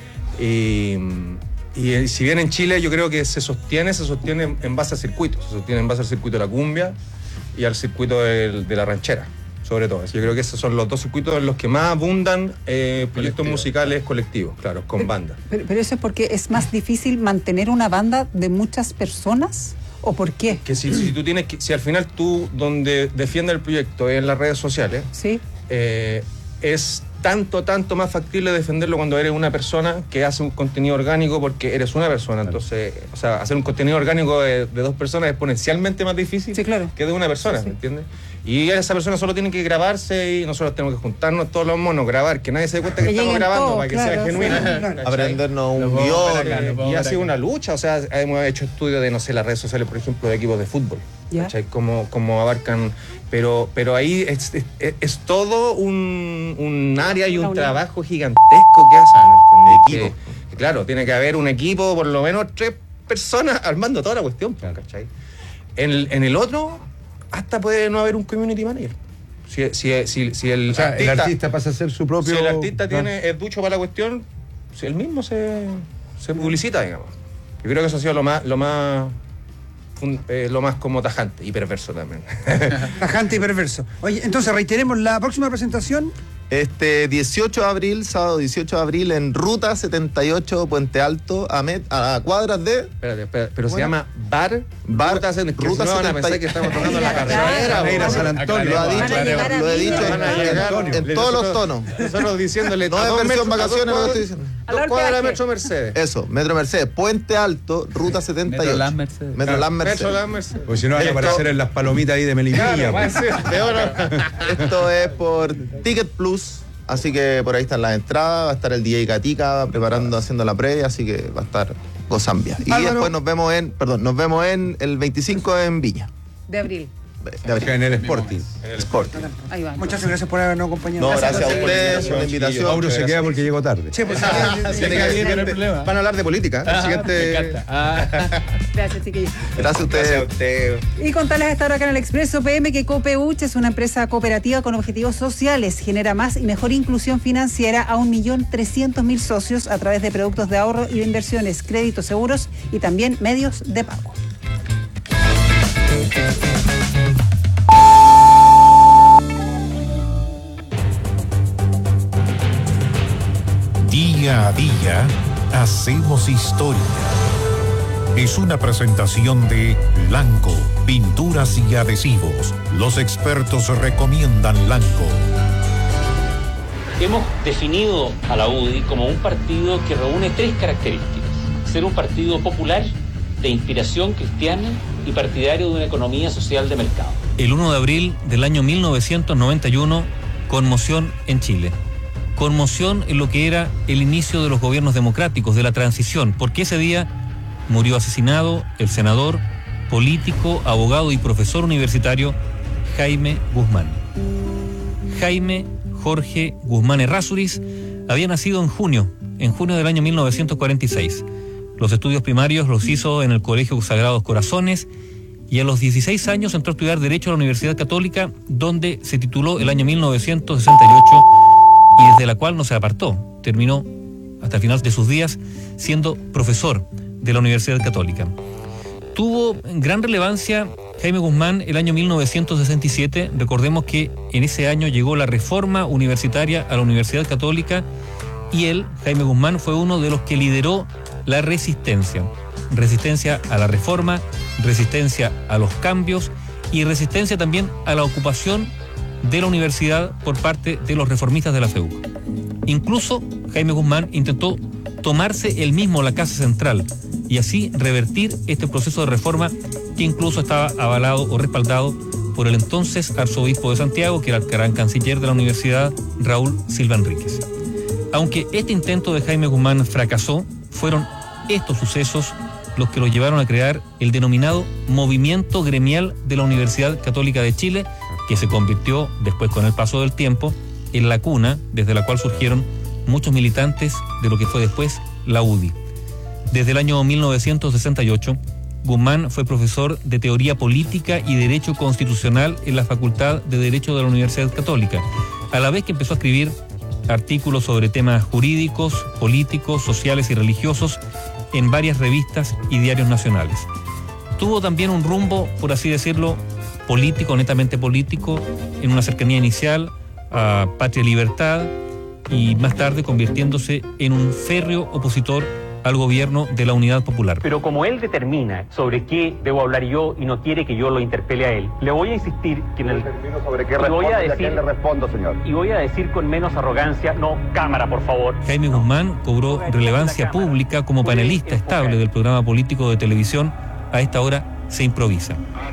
Y, y si bien en Chile yo creo que se sostiene, se sostiene en base a circuitos. Se sostiene en base al circuito de la cumbia y al circuito de, de la ranchera, sobre todo. Yo creo que esos son los dos circuitos en los que más abundan eh, proyectos Colectivo. musicales colectivos, claro, con bandas. Pero, pero eso es porque es más difícil mantener una banda de muchas personas. ¿O por qué? Que si, si tú tienes que, si al final tú donde defiendes el proyecto es en las redes sociales, sí. eh, es tanto, tanto más factible defenderlo cuando eres una persona que hace un contenido orgánico porque eres una persona. Entonces, o sea, hacer un contenido orgánico de, de dos personas es exponencialmente más difícil sí, claro. que de una persona, sí, sí. ¿me entiendes? Y esa persona solo tiene que grabarse y nosotros tenemos que juntarnos todos los monos, grabar, que nadie se dé cuenta que, que estamos grabando todo, para que claro, sea genuino. Sí, aprendernos un guión. Y ha sido una lucha, o sea, hemos hecho estudios de, no sé, las redes sociales, por ejemplo, de equipos de fútbol. ¿Cachai? Como, como abarcan, pero, pero ahí es, es, es todo un, un área y un trabajo gigantesco que hacen, ¿entendés? Que, que, claro, tiene que haber un equipo, por lo menos tres personas armando toda la cuestión, ¿cachai? En el, en el otro, hasta puede no haber un community manager. Si, si, si, si el, o sea, artista, el artista pasa a ser su propio... Si el artista tiene, es ducho para la cuestión, si él mismo se, se publicita, digamos. Yo creo que eso ha sido lo más... Lo más Un, eh, lo más como tajante y perverso también. Tajante y perverso. Oye, entonces reiteremos la próxima presentación. Este dieciocho de abril, sábado dieciocho de abril, en Ruta setenta y ocho, Puente Alto, a, met, a cuadras de... Espérate, espérate, pero bueno, se llama Bar... Bar Ruta, Ruta no setenta y ocho. Que estamos tocando la carrera. Van a ir a San Antonio. Lo ha dicho, lo he dicho en, en todos los tonos. Nosotros diciéndole... No es versión vacaciones, lo estoy diciendo. Dos cuadras de Metro Mercedes. Eso, Metro Mercedes, Puente Alto, Ruta setenta y ocho. Metro Las Mercedes. Metro Las Mercedes. Metro Las Mercedes. Porque si no van a aparecer en las palomitas ahí de Melipilla. Esto es por Ticket Plus. Así que por ahí están las entradas, va a estar el D J Gatica preparando, haciendo la previa, así que va a estar gozambia. Y Álvaro. Después nos vemos en, perdón, nos vemos en el veinticinco en Viña. De abril. De abril. En el Sporting. En el Sporting. Ahí va. Muchas gracias por habernos acompañado. No, gracias, gracias a ustedes por la invitación. Mauro se queda porque llegó tarde. Sí, pues, ah, sí, problema. Van a hablar de política. Ah, el siguiente... ah. Gracias, chiquillos. Gracias a ustedes. Gracias a ustedes. Y contarles a esta hora acá en el Expreso P M que Copeuch es una empresa cooperativa con objetivos sociales. Genera más y mejor inclusión financiera a un millón trescientos mil socios a través de productos de ahorro y de inversiones, créditos seguros y también medios de pago. Día a día hacemos historia. Es una presentación de Lanco, pinturas y adhesivos. Los expertos recomiendan Lanco. Hemos definido a la U D I como un partido que reúne tres características. Ser un partido popular, de inspiración cristiana y partidario de una economía social de mercado. El uno de abril del año mil novecientos noventa y uno, conmoción en Chile. Conmoción en lo que era el inicio de los gobiernos democráticos, de la transición, porque ese día murió asesinado el senador, político, abogado y profesor universitario Jaime Guzmán. Jaime Jorge Guzmán Errázuriz había nacido en junio, en junio del año mil novecientos cuarenta y seis. Los estudios primarios los hizo en el Colegio Sagrados Corazones y a los dieciséis años entró a estudiar Derecho a la Universidad Católica, donde se tituló el año mil novecientos sesenta y ocho y desde la cual no se apartó. Terminó hasta el final de sus días siendo profesor de la Universidad Católica. Tuvo gran relevancia Jaime Guzmán el año mil novecientos sesenta y siete. Recordemos que en ese año llegó la reforma universitaria a la Universidad Católica y él, Jaime Guzmán, fue uno de los que lideró la resistencia. Resistencia a la reforma, resistencia a los cambios y resistencia también a la ocupación de la universidad por parte de los reformistas de la F E U C. Incluso Jaime Guzmán intentó tomarse él mismo la Casa Central y así revertir este proceso de reforma que incluso estaba avalado o respaldado por el entonces arzobispo de Santiago, que era el gran canciller de la universidad, Raúl Silva Enríquez. Aunque este intento de Jaime Guzmán fracasó, fueron estos sucesos los que lo llevaron a crear el denominado Movimiento Gremial de la Universidad Católica de Chile, que se convirtió después con el paso del tiempo en la cuna desde la cual surgieron muchos militantes de lo que fue después la U D I. Desde el año mil novecientos sesenta y ocho, Guzmán fue profesor de Teoría Política y Derecho Constitucional en la Facultad de Derecho de la Universidad Católica, a la vez que empezó a escribir artículos sobre temas jurídicos, políticos, sociales y religiosos en varias revistas y diarios nacionales. Tuvo también un rumbo, por así decirlo, político, netamente político, en una cercanía inicial a Patria y Libertad y más tarde convirtiéndose en un férreo opositor al gobierno de la Unidad Popular. Pero como él determina sobre qué debo hablar yo y no quiere que yo lo interpele a él, le voy a insistir que en el... sobre qué y voy responde a y a decir, quién le respondo, señor. Y voy a decir con menos arrogancia, no, cámara, por favor. Jaime Guzmán cobró relevancia pública como panelista estable del programa político de televisión A esta hora se improvisa.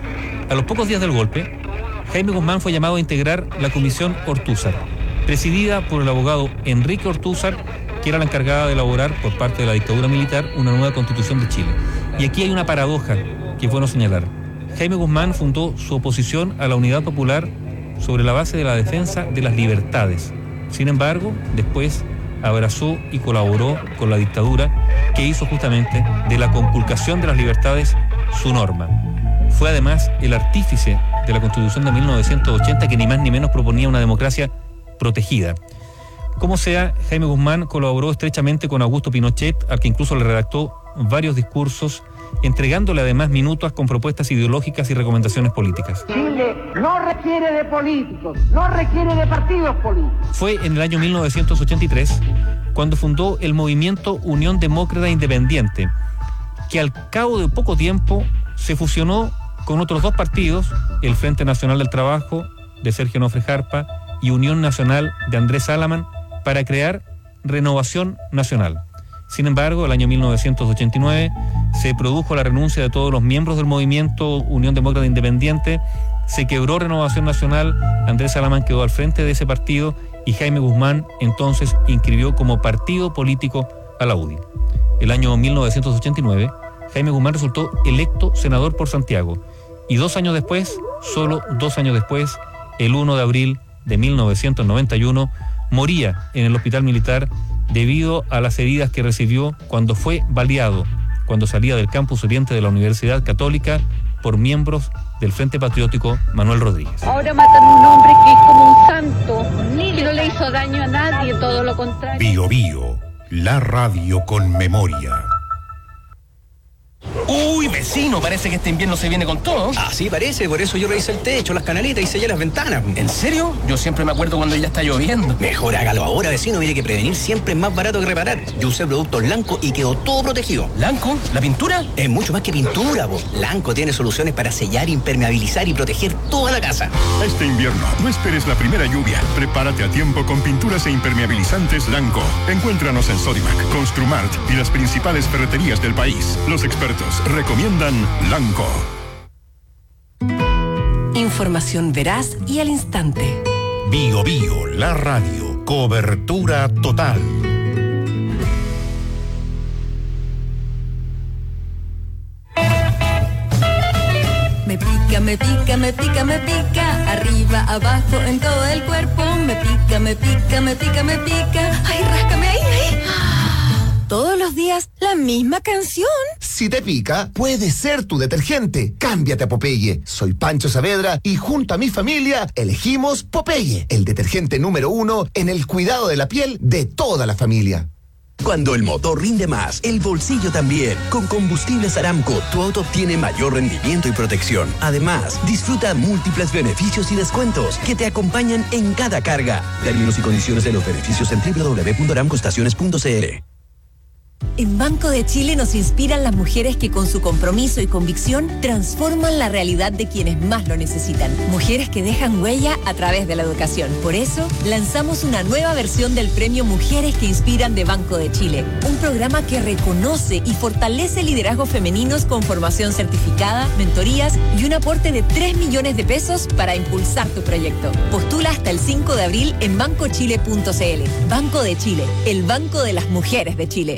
A los pocos días del golpe, Jaime Guzmán fue llamado a integrar la Comisión Ortúzar, presidida por el abogado Enrique Ortúzar, que era la encargada de elaborar, por parte de la dictadura militar, una nueva constitución de Chile. Y aquí hay una paradoja que es bueno señalar. Jaime Guzmán fundó su oposición a la Unidad Popular sobre la base de la defensa de las libertades. Sin embargo, después abrazó y colaboró con la dictadura, que hizo justamente de la conculcación de las libertades su norma. Fue además el artífice de la Constitución de mil novecientos ochenta, que ni más ni menos proponía una democracia protegida. Como sea, Jaime Guzmán colaboró estrechamente con Augusto Pinochet, al que incluso le redactó varios discursos, entregándole además minutas con propuestas ideológicas y recomendaciones políticas. Chile no requiere de políticos, no requiere de partidos políticos. Fue en el año mil novecientos ochenta y tres cuando fundó el movimiento Unión Demócrata Independiente, que al cabo de poco tiempo se fusionó con otros dos partidos, el Frente Nacional del Trabajo de Sergio Nofre Jarpa y Unión Nacional de Andrés Salaman, para crear Renovación Nacional. Sin embargo, el año mil novecientos ochenta y nueve se produjo la renuncia de todos los miembros del movimiento Unión Demócrata Independiente, se quebró Renovación Nacional, Andrés Salaman quedó al frente de ese partido y Jaime Guzmán entonces inscribió como partido político a la U D I. El año mil novecientos ochenta y nueve, Jaime Guzmán resultó electo senador por Santiago y dos años después, solo dos años después, el uno de abril de mil novecientos noventa y uno, moría en el hospital militar debido a las heridas que recibió cuando fue baleado, cuando salía del campus oriente de la Universidad Católica por miembros del Frente Patriótico Manuel Rodríguez. Ahora matan a un hombre que es como un santo, ni no le hizo daño a nadie, todo lo contrario. Bio Bio, la radio con memoria. Uy, vecino, parece que este invierno se viene con todo. Así parece, por eso yo revisé el techo, las canaletas y sellé las ventanas. ¿En serio? Yo siempre me acuerdo cuando ya está lloviendo. Mejor hágalo ahora, vecino. Mire que prevenir siempre es más barato que reparar. Yo usé productos Lanco y quedó todo protegido. ¿Lanco? ¿La pintura? Es mucho más que pintura, po. Lanco tiene soluciones para sellar, impermeabilizar y proteger toda la casa. Este invierno, no esperes la primera lluvia. Prepárate a tiempo con pinturas e impermeabilizantes Lanco. Encuéntranos en Sodimac, Construmart y las principales ferreterías del país. Los expertos recomiendan Lanco. Información veraz y al instante. Bio Bio, la radio, cobertura total. Me pica, me pica, me pica, me pica, arriba, abajo, en todo el cuerpo. Me pica, me pica, me pica, me pica. Ay, ráscame ahí, ahí. Todos los días la misma canción. Si te pica, puede ser tu detergente. Cámbiate a Popeye. Soy Pancho Saavedra y junto a mi familia elegimos Popeye, el detergente número uno en el cuidado de la piel de toda la familia. Cuando el motor rinde más, el bolsillo también. Con Combustibles Aramco, tu auto obtiene mayor rendimiento y protección. Además, disfruta múltiples beneficios y descuentos que te acompañan en cada carga. Términos y condiciones de los beneficios en doble u doble u doble u punto aramco estaciones punto c l. En Banco de Chile nos inspiran las mujeres que con su compromiso y convicción transforman la realidad de quienes más lo necesitan. Mujeres que dejan huella a través de la educación. Por eso, lanzamos una nueva versión del premio Mujeres que Inspiran de Banco de Chile. Un programa que reconoce y fortalece liderazgos femeninos con formación certificada, mentorías y un aporte de tres millones de pesos para impulsar tu proyecto. Postula hasta el cinco de abril en banco chile punto c l. Banco de Chile, el banco de las mujeres de Chile.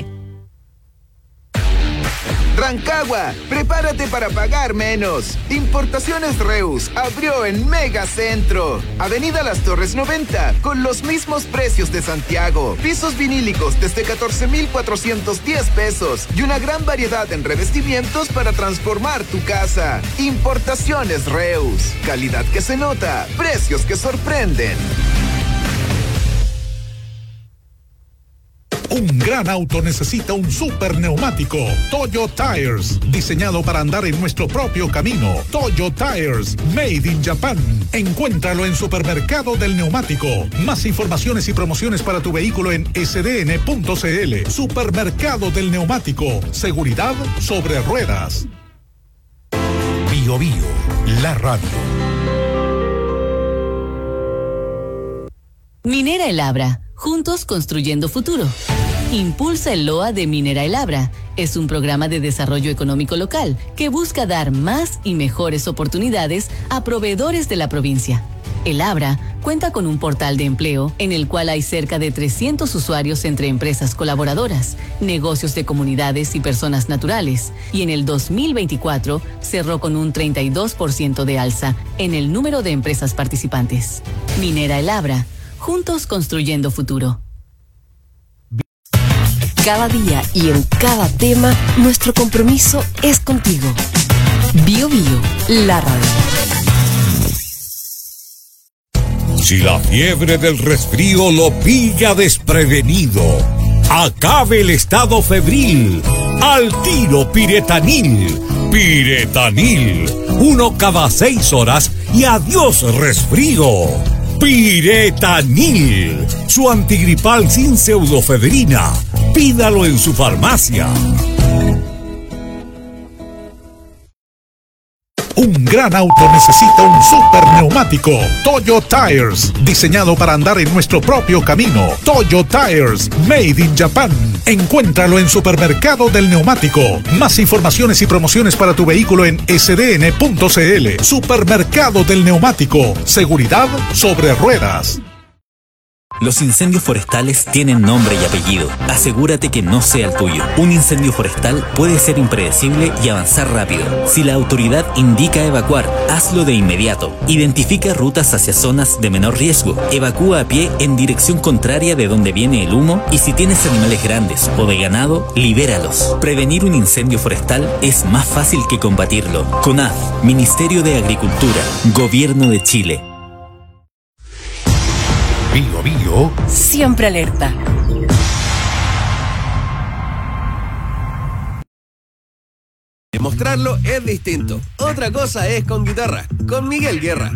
Rancagua, prepárate para pagar menos. Importaciones Reus abrió en Megacentro. Avenida Las Torres noventa, con los mismos precios de Santiago. Pisos vinílicos desde catorce mil cuatrocientos diez pesos y una gran variedad en revestimientos para transformar tu casa. Importaciones Reus. Calidad que se nota, precios que sorprenden. Un gran auto necesita un super neumático. Toyo Tires, diseñado para andar en nuestro propio camino. Toyo Tires, made in Japan. Encuéntralo en Supermercado del Neumático. Más informaciones y promociones para tu vehículo en s d n punto c l. Supermercado del Neumático. Seguridad sobre ruedas. Bio Bio, la radio. Minera El Abra, juntos construyendo futuro. Impulsa el L O A de Minera El Abra. Es un programa de desarrollo económico local que busca dar más y mejores oportunidades a proveedores de la provincia. El Abra cuenta con un portal de empleo en el cual hay cerca de trescientos usuarios entre empresas colaboradoras, negocios de comunidades y personas naturales, y en el dos mil veinticuatro cerró con un treinta y dos por ciento de alza en el número de empresas participantes. Minera El Abra, juntos construyendo futuro. Cada día y en cada tema, nuestro compromiso es contigo. Bio Bio, la radio. Si la fiebre del resfrío lo pilla desprevenido, acabe el estado febril. Al tiro Piretanil. Piretanil. Uno cada seis horas y adiós resfrío. Piretanil. Su antigripal sin pseudofedrina. Pídalo en su farmacia. Un gran auto necesita un super neumático. Toyo Tires, diseñado para andar en nuestro propio camino. Toyo Tires, made in Japan. Encuéntralo en Supermercado del Neumático. Más informaciones y promociones para tu vehículo en s d n punto c l. Supermercado del Neumático. Seguridad sobre ruedas. Los incendios forestales tienen nombre y apellido. Asegúrate que no sea el tuyo. Un incendio forestal puede ser impredecible y avanzar rápido. Si la autoridad indica evacuar, hazlo de inmediato. Identifica rutas hacia zonas de menor riesgo. Evacúa a pie en dirección contraria de donde viene el humo y si tienes animales grandes o de ganado, libéralos. Prevenir un incendio forestal es más fácil que combatirlo. CONAF, Ministerio de Agricultura, Gobierno de Chile. Bio Bio, siempre alerta. Demostrarlo es distinto. Otra cosa es con guitarra, con Miguel Guerra.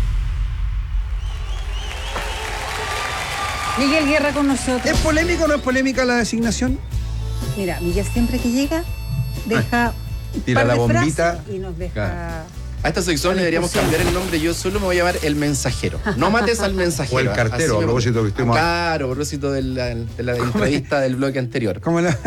Miguel Guerra con nosotros. ¿Es polémico o no es polémica la designación? Mira, Miguel siempre que llega deja ah, tira la bombita y nos deja... Claro. A esta sección le deberíamos cambiar el nombre. Yo solo me voy a llamar el mensajero. No mates al mensajero. O el cartero, a propósito que estuvimos... Claro, a propósito de la, de la entrevista del bloque anterior. Como la...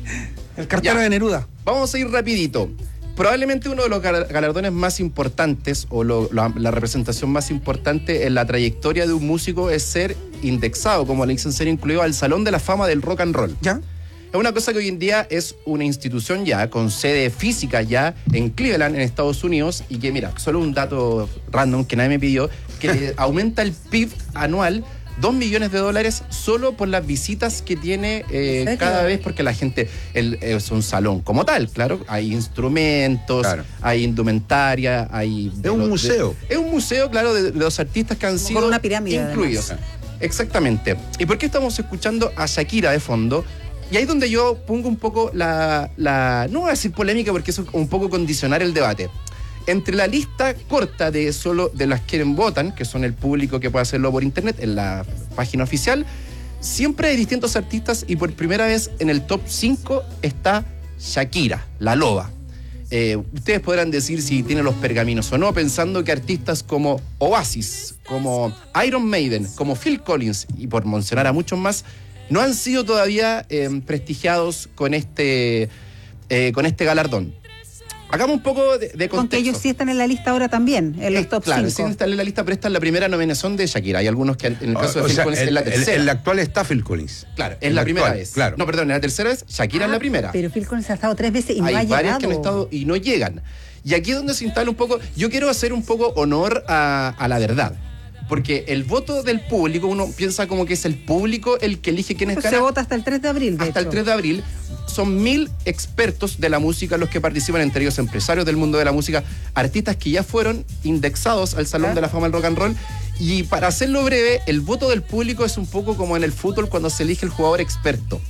el cartero ya. De Neruda. Vamos a ir rapidito. Probablemente uno de los galardones más importantes o lo, la, la representación más importante en la trayectoria de un músico es ser indexado, como le dicen, ser incluido al Salón de la Fama del Rock and Roll. ¿Ya? Es una cosa que hoy en día es una institución ya, con sede física ya en Cleveland, en Estados Unidos, y que, mira, solo un dato random que nadie me pidió, que aumenta el P I B anual dos millones de dólares solo por las visitas que tiene eh, cada vez, porque la gente, el, es un salón como tal, claro, hay instrumentos, claro. hay indumentaria, hay... Es un los, museo. De, es un museo, claro, de, de los artistas que han sido con una pirámide, incluidos. Además. Exactamente. ¿Y por qué estamos escuchando a Shakira de fondo? Y ahí es donde yo pongo un poco la, la... No voy a decir polémica porque eso es un poco condicionar el debate. Entre la lista corta de solo de las que votan, que son el público que puede hacerlo por internet, en la página oficial, siempre hay distintos artistas y por primera vez en el top cinco está Shakira, la loba. Eh, ustedes podrán decir si tiene los pergaminos o no, pensando que artistas como Oasis, como Iron Maiden, como Phil Collins, y por mencionar a muchos más, no han sido todavía eh, prestigiados con este, eh, con este galardón. Hagamos un poco de, de contexto. Aunque ellos sí están en la lista ahora también, en los eh, top claro, cinco. Claro, sí están en la lista, pero esta es la primera nominación de Shakira. Hay algunos que en el caso o, de Phil sea, Collins el, es la tercera. El, el actual está Phil Collins. Claro, es el la actual, primera vez. Claro. No, perdón, es la tercera vez. Shakira ah, es la primera. Pero Phil Collins ha estado tres veces y Hay no ha llegado. Hay varias que han estado y no llegan. Y aquí es donde se instala un poco... Yo quiero hacer un poco honor a, a la verdad. Porque el voto del público, uno piensa como que es el público el que elige quiénes ganan. Se vota hasta el tres de abril, de Hasta hecho. el tres de abril. Son mil expertos de la música los que participan, entre ellos empresarios del mundo de la música, artistas que ya fueron indexados al Salón ¿Ah? de la Fama del Rock and Roll. Y para hacerlo breve, el voto del público es un poco como en el fútbol cuando se elige el jugador experto.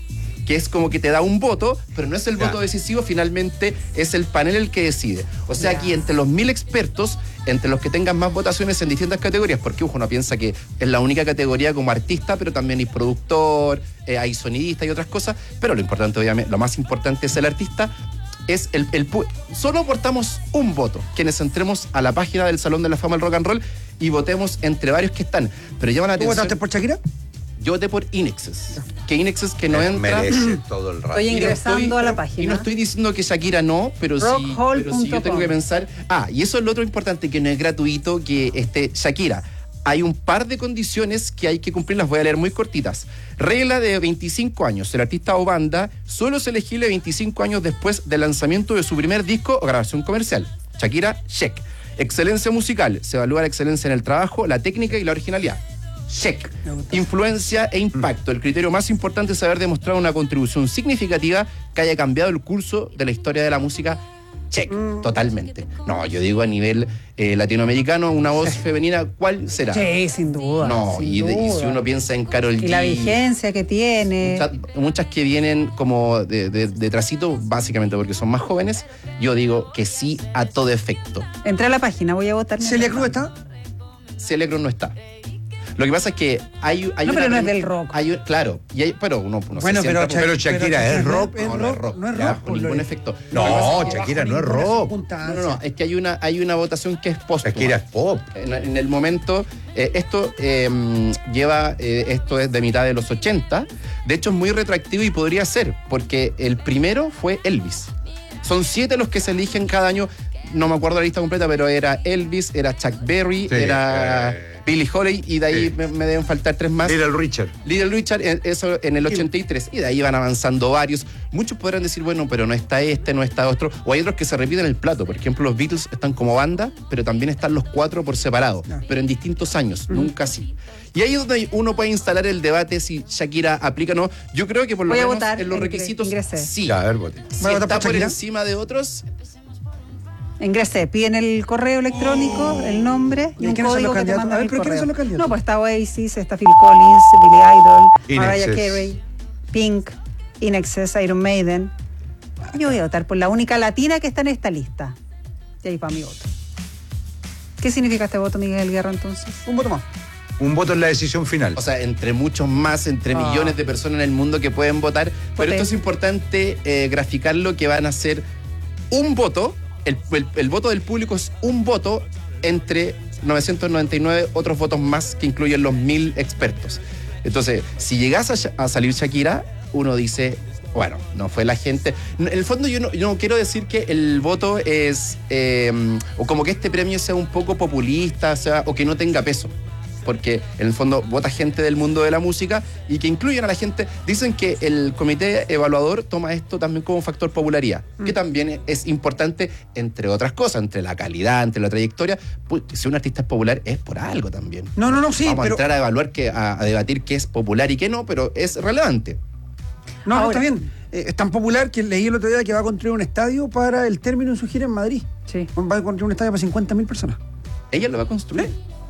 que es como que te da un voto, pero no es el Ya. voto decisivo, finalmente es el panel el que decide. O sea, Ya. aquí entre los mil expertos, entre los que tengan más votaciones en distintas categorías, porque uno piensa que es la única categoría como artista, pero también hay productor, eh, hay sonidista y otras cosas, pero lo importante, obviamente, lo más importante es el artista. Es el, el pu- solo aportamos un voto, quienes entremos a la página del Salón de la Fama del Rock and Roll y votemos entre varios que están. Pero llaman la ¿Tú atención. votaste por Shakira? Yo voté por Inexes. Que Inexes que no Me- entra. merece todo el rato. Estoy Y no ingresando estoy- a la Y no página. estoy diciendo que Shakira no, pero sí, Rockhall pero sí yo punto tengo com. que pensar. Ah, y eso es lo otro importante, que no es gratuito que esté Shakira. Hay un par de condiciones que hay que cumplir, las voy a leer muy cortitas. Regla de veinticinco años. El artista o banda solo es elegible veinticinco años después del lanzamiento de su primer disco o grabación comercial. Shakira, check. Excelencia musical. Se evalúa la excelencia en el trabajo, la técnica y la originalidad. Check. Influencia e impacto. El criterio más importante es haber demostrado una contribución significativa que haya cambiado el curso de la historia de la música. Check. Totalmente. No, yo digo a nivel eh, latinoamericano, una voz femenina, ¿cuál será? Sí, sin duda. No, sin y, de- y duda. si uno piensa en Karol G. Y la vigencia que tiene. Muchas, muchas que vienen como de, de, de trasito, básicamente porque son más jóvenes, yo digo que sí a todo efecto. Entré a la página, voy a votar. ¿Celia Cruz está? Celia Cruz no está. Lo que pasa es que hay, hay No, una pero no es rem- del rock. hay un- claro, y hay, pero uno, uno Bueno, se pero, sienta por- pero Shakira es rock. No, no es rock. No es ya, rock, con por ningún lo- efecto. No, Lo que pasa es que Shakira no es Ninguna rock. circunstancia. No, no, no, es que hay una, hay una votación que es póstuma. Shakira es pop. En, en el momento, eh, esto eh, lleva, eh, esto es de mitad de los ochenta. De hecho, es muy retroactivo y podría ser, porque el primero fue Elvis. Son siete los que se eligen cada año. No me acuerdo la lista completa, pero era Elvis, era Chuck Berry, Sí, era eh, Billie Holiday, y de ahí sí. me, me deben faltar tres más. Little Richard. Little Richard, eh, eso en el ochenta y tres, y de ahí van avanzando varios. Muchos podrán decir, bueno, pero no está este, no está otro. O hay otros que se repiten el plato. Por ejemplo, los Beatles están como banda, pero también están los cuatro por separado, pero en distintos años, nunca así. Y ahí es donde uno puede instalar el debate si Shakira aplica o no. Yo creo que por lo Voy a menos votar, en los ingre- requisitos ingresé. sí. Ya, a ver, vote. Si ¿Voy a votar está por por Shakira? encima de otros, Ingresé, piden el correo electrónico, el nombre y ¿Y un quiénes son los código que te candidatos? mandan A ver, el pero ¿quiénes correo. son los candidatos? No, pues está Oasis, está Phil Collins, Billy Idol, Mariah Inexes. Carey, Pink, Inexes, Iron Maiden. Yo voy a votar por la única latina que está en esta lista. Y ahí va mi voto. ¿Qué significa este voto, Miguel Guerra, entonces? Un voto más. Un voto en la decisión final. o sea, entre muchos más, entre Ah. millones de personas en el mundo que pueden votar. Pero Voté. esto es importante eh, graficarlo, que van a ser un voto, el, el- el voto del público es un voto entre novecientos noventa y nueve otros votos más que incluyen los mil expertos. Entonces, si llegas a, Sha- a salir Shakira, uno dice, bueno, no fue la gente. En el fondo yo no, yo no quiero decir que el voto es, eh, o como que este premio sea un poco populista, o, sea, o que no tenga peso. Porque en el fondo vota gente del mundo de la música y que incluyen a la gente. Dicen que el comité evaluador toma esto también como factor popularidad, Mm. que también es importante, entre otras cosas, entre la calidad, entre la trayectoria. Pues, si un artista es popular es por algo también. No, no, no, sí, Vamos pero- a entrar a evaluar, que, a, a debatir qué es popular y qué no, pero es relevante. No, no, Ahora- está bien. Eh, es tan popular que leí el otro día que va a construir un estadio para el término en su gira en Madrid. Sí. Va a construir un estadio para cincuenta mil personas. Ella lo va a construir.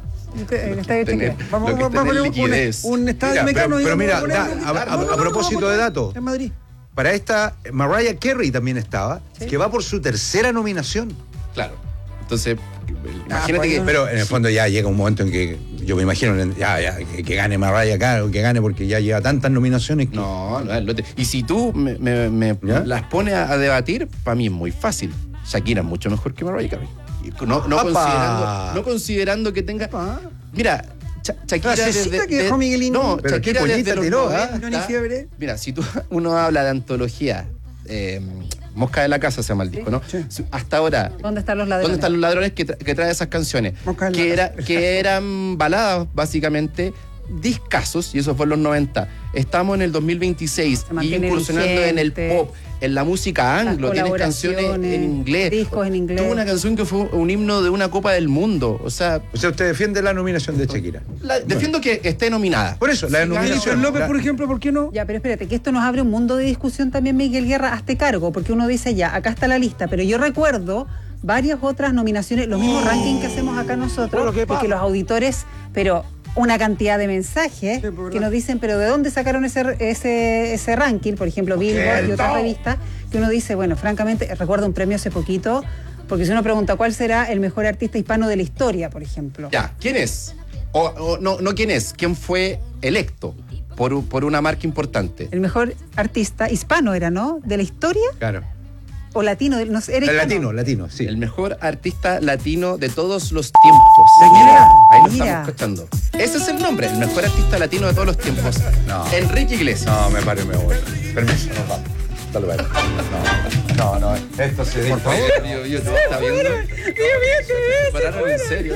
El estadio Tener- Shakira. Vamos, lo que vamos, está en vamos a poner liquidez. un, un estadio Mira, mecano. pero- pero digamos, mira, vamos da- poner- a- a- No, no, no, a propósito vamos a de poner datos. En Madrid. Para esta, Mariah Carey también estaba, que va por su tercera nominación. Claro. Entonces, Ah, imagínate que. Pero en el fondo ya llega un momento en que yo me imagino ya, ya, que, que gane Mariah Carey, que gane porque ya lleva tantas nominaciones. Que... No, no es lote. Y si tú me, me- me ¿Ya? las pones a, a debatir, para mí es muy fácil. Shakira es mucho mejor que Mariah Carey. Y No, no, ¡Apa! considerando, no considerando que tenga. Apa. Mira, Cha- Shakira Frasecita desde- que de- dejó Miguelín. No, Pero qué Shakira pollita desde los tiró, ¿ah? noventa. Johnny Fiebre. Mira, si tú uno habla de antología, eh, Mosca de la Casa se llama el disco, ¿no? Sí. Su- Hasta ahora, ¿Dónde están los ladrones? ¿dónde están los ladrones que, tra- que trae esas canciones? Mosca de la Que, Casa. era, que eran baladas, básicamente, discasos, y eso fue en los noventa. Estamos en el dos mil veintiséis, Se mantiene incursionando en el vigente. pop, en la música anglo, Las tienes canciones colaboraciones, en inglés. discos en inglés. Tuvo una canción que fue un himno de una Copa del Mundo. O sea, O sea, usted defiende la nominación de Shakira. la- defiendo que esté nominada. Por eso, la Jennifer nominación. López, la- por ejemplo, ¿por qué no? Ya, pero espérate, que esto nos abre un mundo de discusión también, Miguel Guerra, hazte cargo, porque uno dice ya, acá está la lista, pero yo recuerdo varias otras nominaciones, los mismos rankings que hacemos acá nosotros, Bueno, ¿qué y pasa? que los auditores, pero una cantidad de mensajes sí, que nos dicen, pero ¿de dónde sacaron ese ese, ese ranking? Por ejemplo, Billboard y otras revistas, que uno dice, bueno, francamente, recuerdo un premio hace poquito, porque si uno pregunta cuál será el mejor artista hispano de la historia, por ejemplo. Ya, ¿quién es? O, o no, no quién es, ¿quién fue electo por, por una marca importante? El mejor artista hispano era, ¿no? ¿De la historia? Claro. O latino, no sé, ¿era el hispano? latino, latino, sí. El mejor artista latino de todos los tiempos. Mira, ahí lo mira. estamos escuchando. Ese es el nombre, el mejor artista latino de todos los tiempos. No. Enrique Iglesias. No, me paro y me voy. Permiso, nos vamos. Hasta luego. No, no, no, esto se dice. Por favor, yo, yo, ¿te está viendo? Se pararon en serio.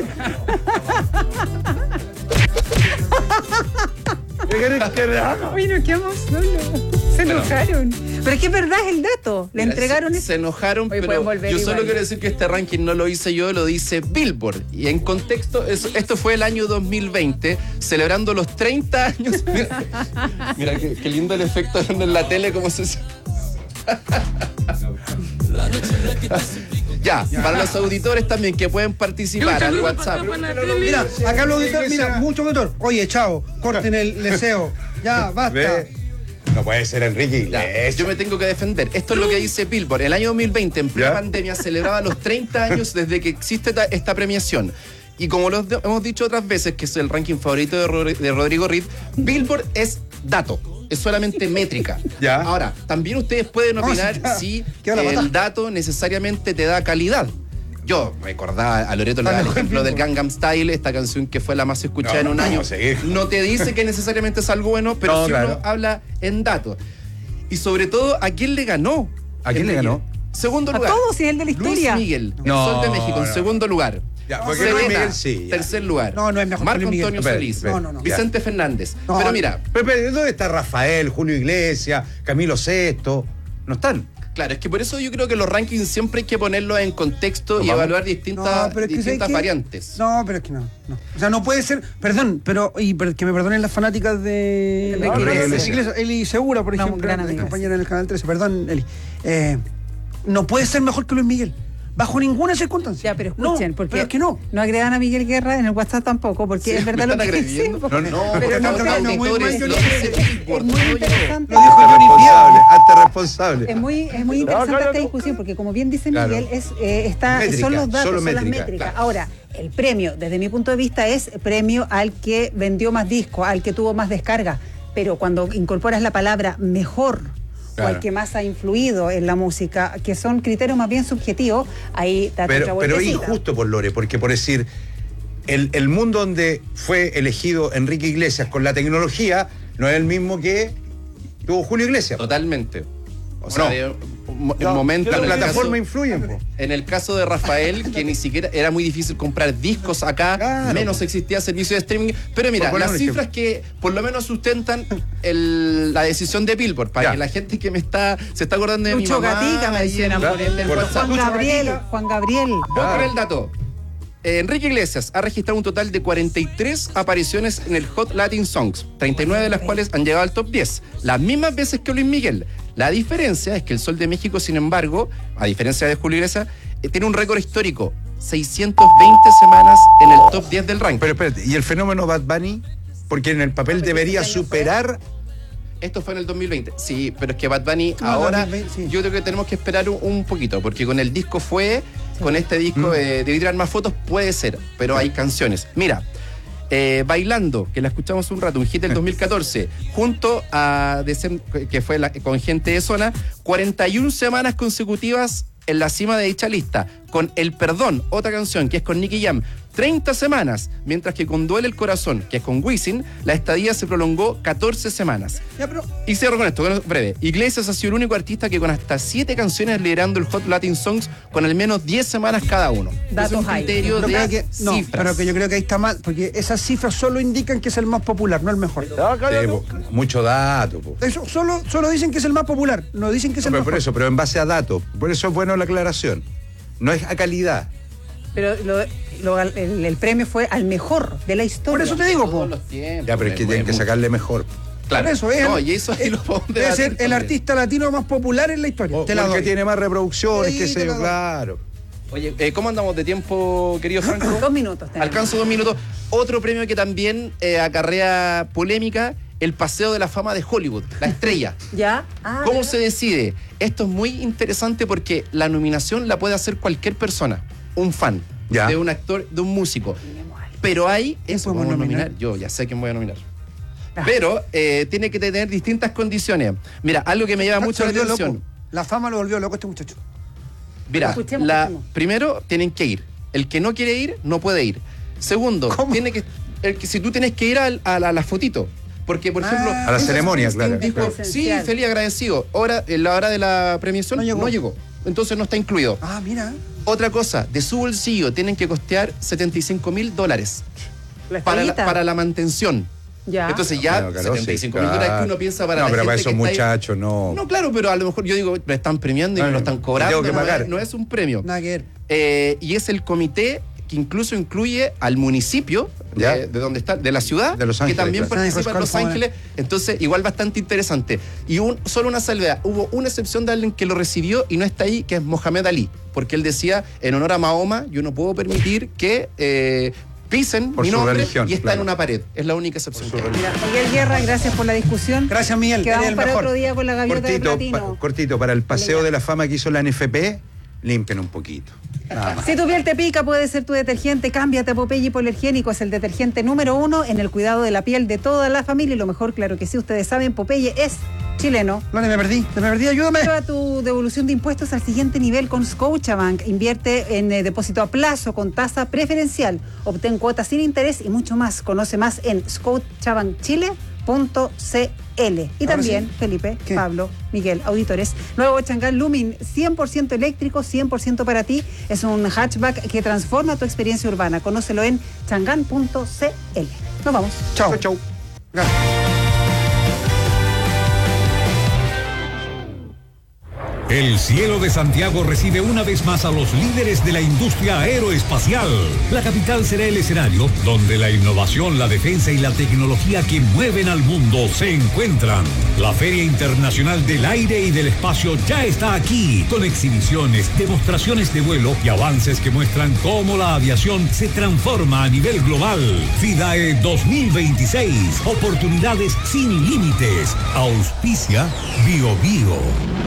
Uy, nos quedamos solos. Se enojaron. Pero es que es verdad, es el dato. Le Mira, entregaron se, eso. se enojaron, Hoy pero volver yo igual. solo quiero decir que este ranking no lo hice yo, lo dice Billboard. Y en contexto, eso, esto fue el año dos mil veinte, celebrando los treinta años. Mira, mira qué, qué lindo el efecto en la tele, como se... Ya, para los auditores también que pueden participar al WhatsApp. Mira, acá los auditores, mira, mucho auditor. Oye, chao, corten el deseo. Ya, basta. Ve. No puede ser Enrique Iglesias. Yo me tengo que defender. Esto es lo que dice Billboard. El año dos mil veinte, en plena ¿Ya? pandemia, celebraba los treinta años desde que existe esta, esta premiación. Y como lo hemos dicho otras veces, que es el ranking favorito de, Rod- de Rodrigo Reed, Billboard es dato. Es solamente métrica. Ya. Ahora, también ustedes pueden opinar No, si ¿qué va a el matar? dato necesariamente te da calidad. Yo recordaba a Loreto le daba el ejemplo del Gangnam Style, esta canción que fue la más escuchada No, en un no, año. no, seguir. No te dice que necesariamente es algo bueno, pero No, sí claro. uno habla en datos. Y sobre todo, ¿a quién le ganó? ¿A quién le Enrique? ganó? Segundo A lugar. todos, y el de la historia. Luis Miguel, No, el Sol de México, en no. segundo lugar. Ya, porque Selena, Luis Miguel sí, ya. tercer lugar. No, no es mejor que Marco Luis Miguel. Antonio Espera, Solís. espera. No, no, no. Vicente Fernández. No, Pero no. mira, Pero, pero, ¿dónde está Rafael, Julio Iglesias, Camilo Sesto? No están. claro, es que por eso yo creo que los rankings siempre hay que ponerlos en contexto y Vamos. evaluar distintas, No, pero es que distintas ¿sabes qué? variantes. No, pero es que no, no. O sea, no puede ser. Perdón, pero y per- que me perdonen las fanáticas de. Enrique Ah, Iglesias. Enrique Iglesias. Eli Segura, por No, ejemplo, gran es amiga. compañera en el canal trece. Perdón, Eli. Eh, no puede ser mejor que Luis Miguel. Bajo ninguna circunstancia. Ya, pero escuchen, no, porque pero es que no. no agredan a Miguel Guerra en el WhatsApp tampoco, porque Sí, es verdad ¿me lo están que agrediendo? sí, No, no, No, pero no, no, no, no, no, muy auditores, mal, yo lo lo dice sé. Billboard, es muy no yo. interesante. Lo dijo Johnny Responsable, hasta responsable. Es muy, es muy interesante esta discusión porque, como bien dice Claro. Miguel, es, eh, está, Métrica, son los datos, solo son métrica, las métricas. claro. Ahora, el premio, desde mi punto de vista, es premio al que vendió más discos, al que tuvo más descarga. Pero cuando incorporas la palabra mejor o Claro. al que más ha influido en la música, que son criterios más bien subjetivos, ahí date otra Pero, pero es vueltecita. injusto por Lore, porque por decir, el, el mundo donde fue elegido Enrique Iglesias con la tecnología no es el mismo que tuvo Julio Iglesias. Totalmente. O ¿O sea, no? de- mo- No, el momento las en el plataformas caso- influyen, po. En el caso de Rafael, que ni siquiera era muy difícil comprar discos acá, Claro. menos existía servicio de streaming. Pero mira, Por poner las un cifras que por lo menos sustentan el- la decisión de Billboard, para Ya. que la gente que me está se está acordando de Lucho mi mamá Gatica me ahí decían en- por en el Por- WhatsApp. Juan Gabriel, Juan Gabriel. Voy con el dato. Eh, Enrique Iglesias ha registrado un total de cuarenta y tres apariciones en el Hot Latin Songs, treinta y nueve de las cuales han llegado al top diez, las mismas veces que Luis Miguel. La diferencia es que el Sol de México, sin embargo, a diferencia de Julio Iglesias, eh, tiene un récord histórico, seiscientas veinte semanas en el top diez del ranking. Pero espérate, ¿y el fenómeno Bad Bunny? Porque en el papel debería superar. Esto fue en el dos mil veinte. Sí, pero es que Bad Bunny No, ahora, dos mil veinte, sí. yo creo que tenemos que esperar un, un poquito, porque con el disco fue, con este disco eh, de tirar más fotos puede ser, pero hay canciones. Mira, eh, Bailando, que la escuchamos un rato, un hit del dos mil catorce, junto a, Decem- que fue la- con Gente de Zona, cuarenta y una semanas consecutivas en la cima de dicha lista, con El Perdón, otra canción que es con Nicky Jam, treinta semanas, mientras que con Duele el Corazón, que es con Wisin, la estadía se prolongó catorce semanas. Ya, pero Y cierro con esto, con- breve. Iglesias ha sido el único artista que con hasta siete canciones liderando el Hot Latin Songs con al menos diez semanas cada uno. Datos es un hay. criterio no, de pero que, no, cifras. pero que yo creo que ahí está mal, porque esas cifras solo indican que es el más popular, no el mejor. Sí, po, mucho dato, po. Eso solo, solo dicen que es el más popular, no dicen que es No, el pero mejor. por eso, pero en base a datos. Por eso es bueno la aclaración. No es a calidad. Pero lo- lo- el, el premio fue al mejor de la historia. Por eso te digo, po. Todos los tiempos. Ya, pero es que tienen que sacarle mejor. Claro. Por eso es. No, el- y eso ahí es- lo podemos debe debatir ser el también. artista latino más popular en la historia. O, te la o el que doy. tiene más reproducciones, Sí, qué te sé la yo, doy. claro. Oye, eh, ¿cómo andamos de tiempo, querido Franco? Dos minutos. Tenemos. Alcanzo dos minutos. Otro premio que también eh, acarrea polémica, el Paseo de la Fama de Hollywood, la estrella. ¿Ya? Ah, ¿Cómo ¿verdad? se decide? Esto es muy interesante porque la nominación la puede hacer cualquier persona, un fan, ya. de un actor, de un músico. Pero hay, eso podemos vamos a nominar? nominar? Yo ya sé quién voy a nominar. Pero eh, tiene que tener distintas condiciones. Mira, algo que me llama Ah, mucho se la volvió atención. loco. La fama lo volvió loco este muchacho. Mira, Escuchemos, la, escuchemos. primero tienen que ir. El que no quiere ir, no puede ir. Segundo, tiene que, el que si tú tienes que ir al- a, la, a la fotito. Porque, por Ah, ejemplo... a la Bruce ceremonia, Springsteen claro, dijo, claro. sí, feliz, agradecido. Ahora, en la hora de la premiación, no llegó. Entonces no está incluido. Ah, mira. Otra cosa, de su bolsillo tienen que costear setenta y cinco mil dólares La para la, estrellita. para la mantención. Ya. Entonces ya Bueno, claro, setenta y cinco sí, mil dólares claro. que uno piensa para No, la pero gente para esos que está ahí. muchachos no. No, claro, pero a lo mejor yo digo, me están premiando y me Ay, lo están cobrando. tengo que no pagar. es- No es un premio. Nada que ver. Eh, y es el comité que incluso incluye al municipio ¿Ya? de, de donde está, de la ciudad, De Los Ángeles, que también claro. participa en Los California. Ángeles. Entonces, igual bastante interesante. Y un, solo una salvedad, hubo una excepción de alguien que lo recibió y no está ahí, que es Mohamed Ali, porque él decía, en honor a Mahoma, yo no puedo permitir que eh, pisen Por mi su nombre religión, y está claro. en una pared. Es la única excepción. que hay. Mira, Miguel Guerra, gracias por la discusión. Gracias, Miguel. Quedamos eres el para mejor. otro día con la gaviota de Cortito, platino. pa- cortito, para el paseo de la fama que hizo la N F P, limpien un poquito. Nada más. Si tu piel te pica, puede ser tu detergente. Cámbiate a Popeye Hipoalergénico. Es el detergente número uno en el cuidado de la piel de toda la familia. Y lo mejor, claro que sí, ustedes saben, Popeye es chileno. No, me perdí, me perdí, ayúdame. Lleva tu devolución de impuestos al siguiente nivel con Scotiabank. Invierte en eh, depósito a plazo con tasa preferencial. Obtén cuotas sin interés y mucho más. Conoce más en scotiabank chile punto c l. Y Ahora también, sí. Felipe, ¿Qué? Pablo, Miguel, auditores, nuevo Changán Lumin, cien por ciento eléctrico, cien por ciento para ti. Es un hatchback que transforma tu experiencia urbana. Conócelo en changán punto c l. Nos vamos. Chao. Chao. El cielo de Santiago recibe una vez más a los líderes de la industria aeroespacial. La capital será el escenario donde la innovación, la defensa y la tecnología que mueven al mundo se encuentran. La Feria Internacional del Aire y del Espacio ya está aquí, con exhibiciones, demostraciones de vuelo y avances que muestran cómo la aviación se transforma a nivel global. FIDAE dos mil veintiséis, oportunidades sin límites. Auspicia Bio Bio.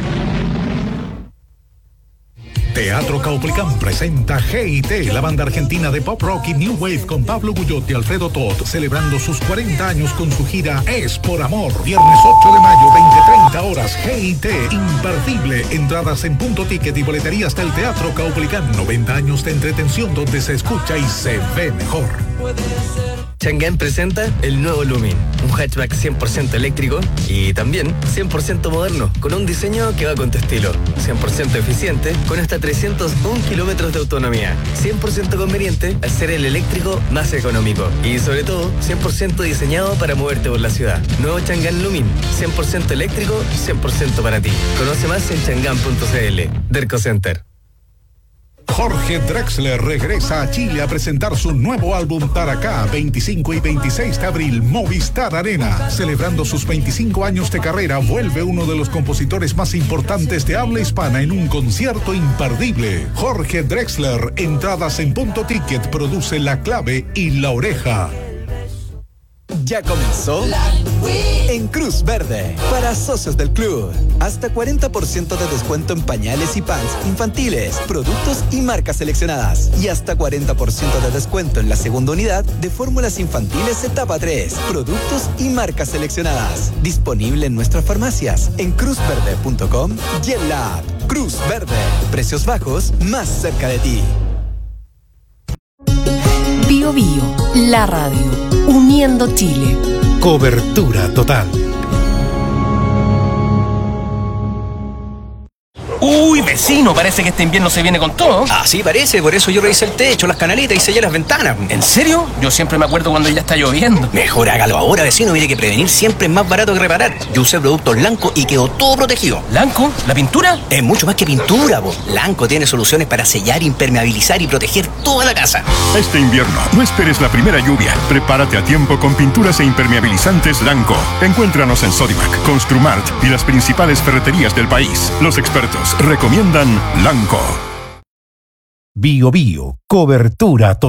Teatro Caupolicán presenta G I T, la banda argentina de pop rock y new wave con Pablo Guyot y Alfredo Todd, celebrando sus cuarenta años con su gira Es por Amor. Viernes ocho de mayo, veinte treinta horas, G I T, imperdible. Entradas en punto ticket y boleterías del Teatro Caupolicán. noventa años de entretención donde se escucha y se ve mejor. Changán presenta el nuevo Lumin, un hatchback cien por ciento eléctrico y también cien por ciento moderno, con un diseño que va con tu estilo, cien por ciento eficiente, con hasta trescientos un kilómetros de autonomía, cien por ciento conveniente al ser el eléctrico más económico y sobre todo cien por ciento diseñado para moverte por la ciudad. Nuevo Changán Lumin, cien por ciento eléctrico, cien por ciento para ti. Conoce más en changán punto c l. Derco Center. Jorge Drexler regresa a Chile a presentar su nuevo álbum Taracá, veinticinco y veintiséis de abril, Movistar Arena. Celebrando sus veinticinco años de carrera, vuelve uno de los compositores más importantes de habla hispana en un concierto imperdible. Jorge Drexler, entradas en punto ticket, produce La Clave y La Oreja. Ya comenzó en Cruz Verde para socios del club. Hasta cuarenta por ciento de descuento en pañales y pants infantiles, productos y marcas seleccionadas. Y hasta cuarenta por ciento de descuento en la segunda unidad de fórmulas infantiles etapa tres, productos y marcas seleccionadas. Disponible en nuestras farmacias en cruz verde punto com y en la app Cruz Verde. Precios bajos más cerca de ti. Bio Bio, la radio, uniendo Chile. Cobertura total. Uy, vecino, parece que este invierno se viene con todo. Así parece, por eso yo revisé el techo, las canaletas y sellé las ventanas. ¿En serio? Yo siempre me acuerdo cuando ya está lloviendo. Mejor hágalo ahora, vecino, mire que prevenir siempre es más barato que reparar. Yo usé productos Lanco y quedó todo protegido. ¿Lanco? ¿La pintura? Es mucho más que pintura, po. Lanco tiene soluciones para sellar, impermeabilizar y proteger toda la casa. Este invierno, no esperes la primera lluvia. Prepárate a tiempo con pinturas e impermeabilizantes Lanco. Encuéntranos en Sodimac, Construmart y las principales ferreterías del país. Los expertos recomiendan Lanco. Bio Bio, cobertura total.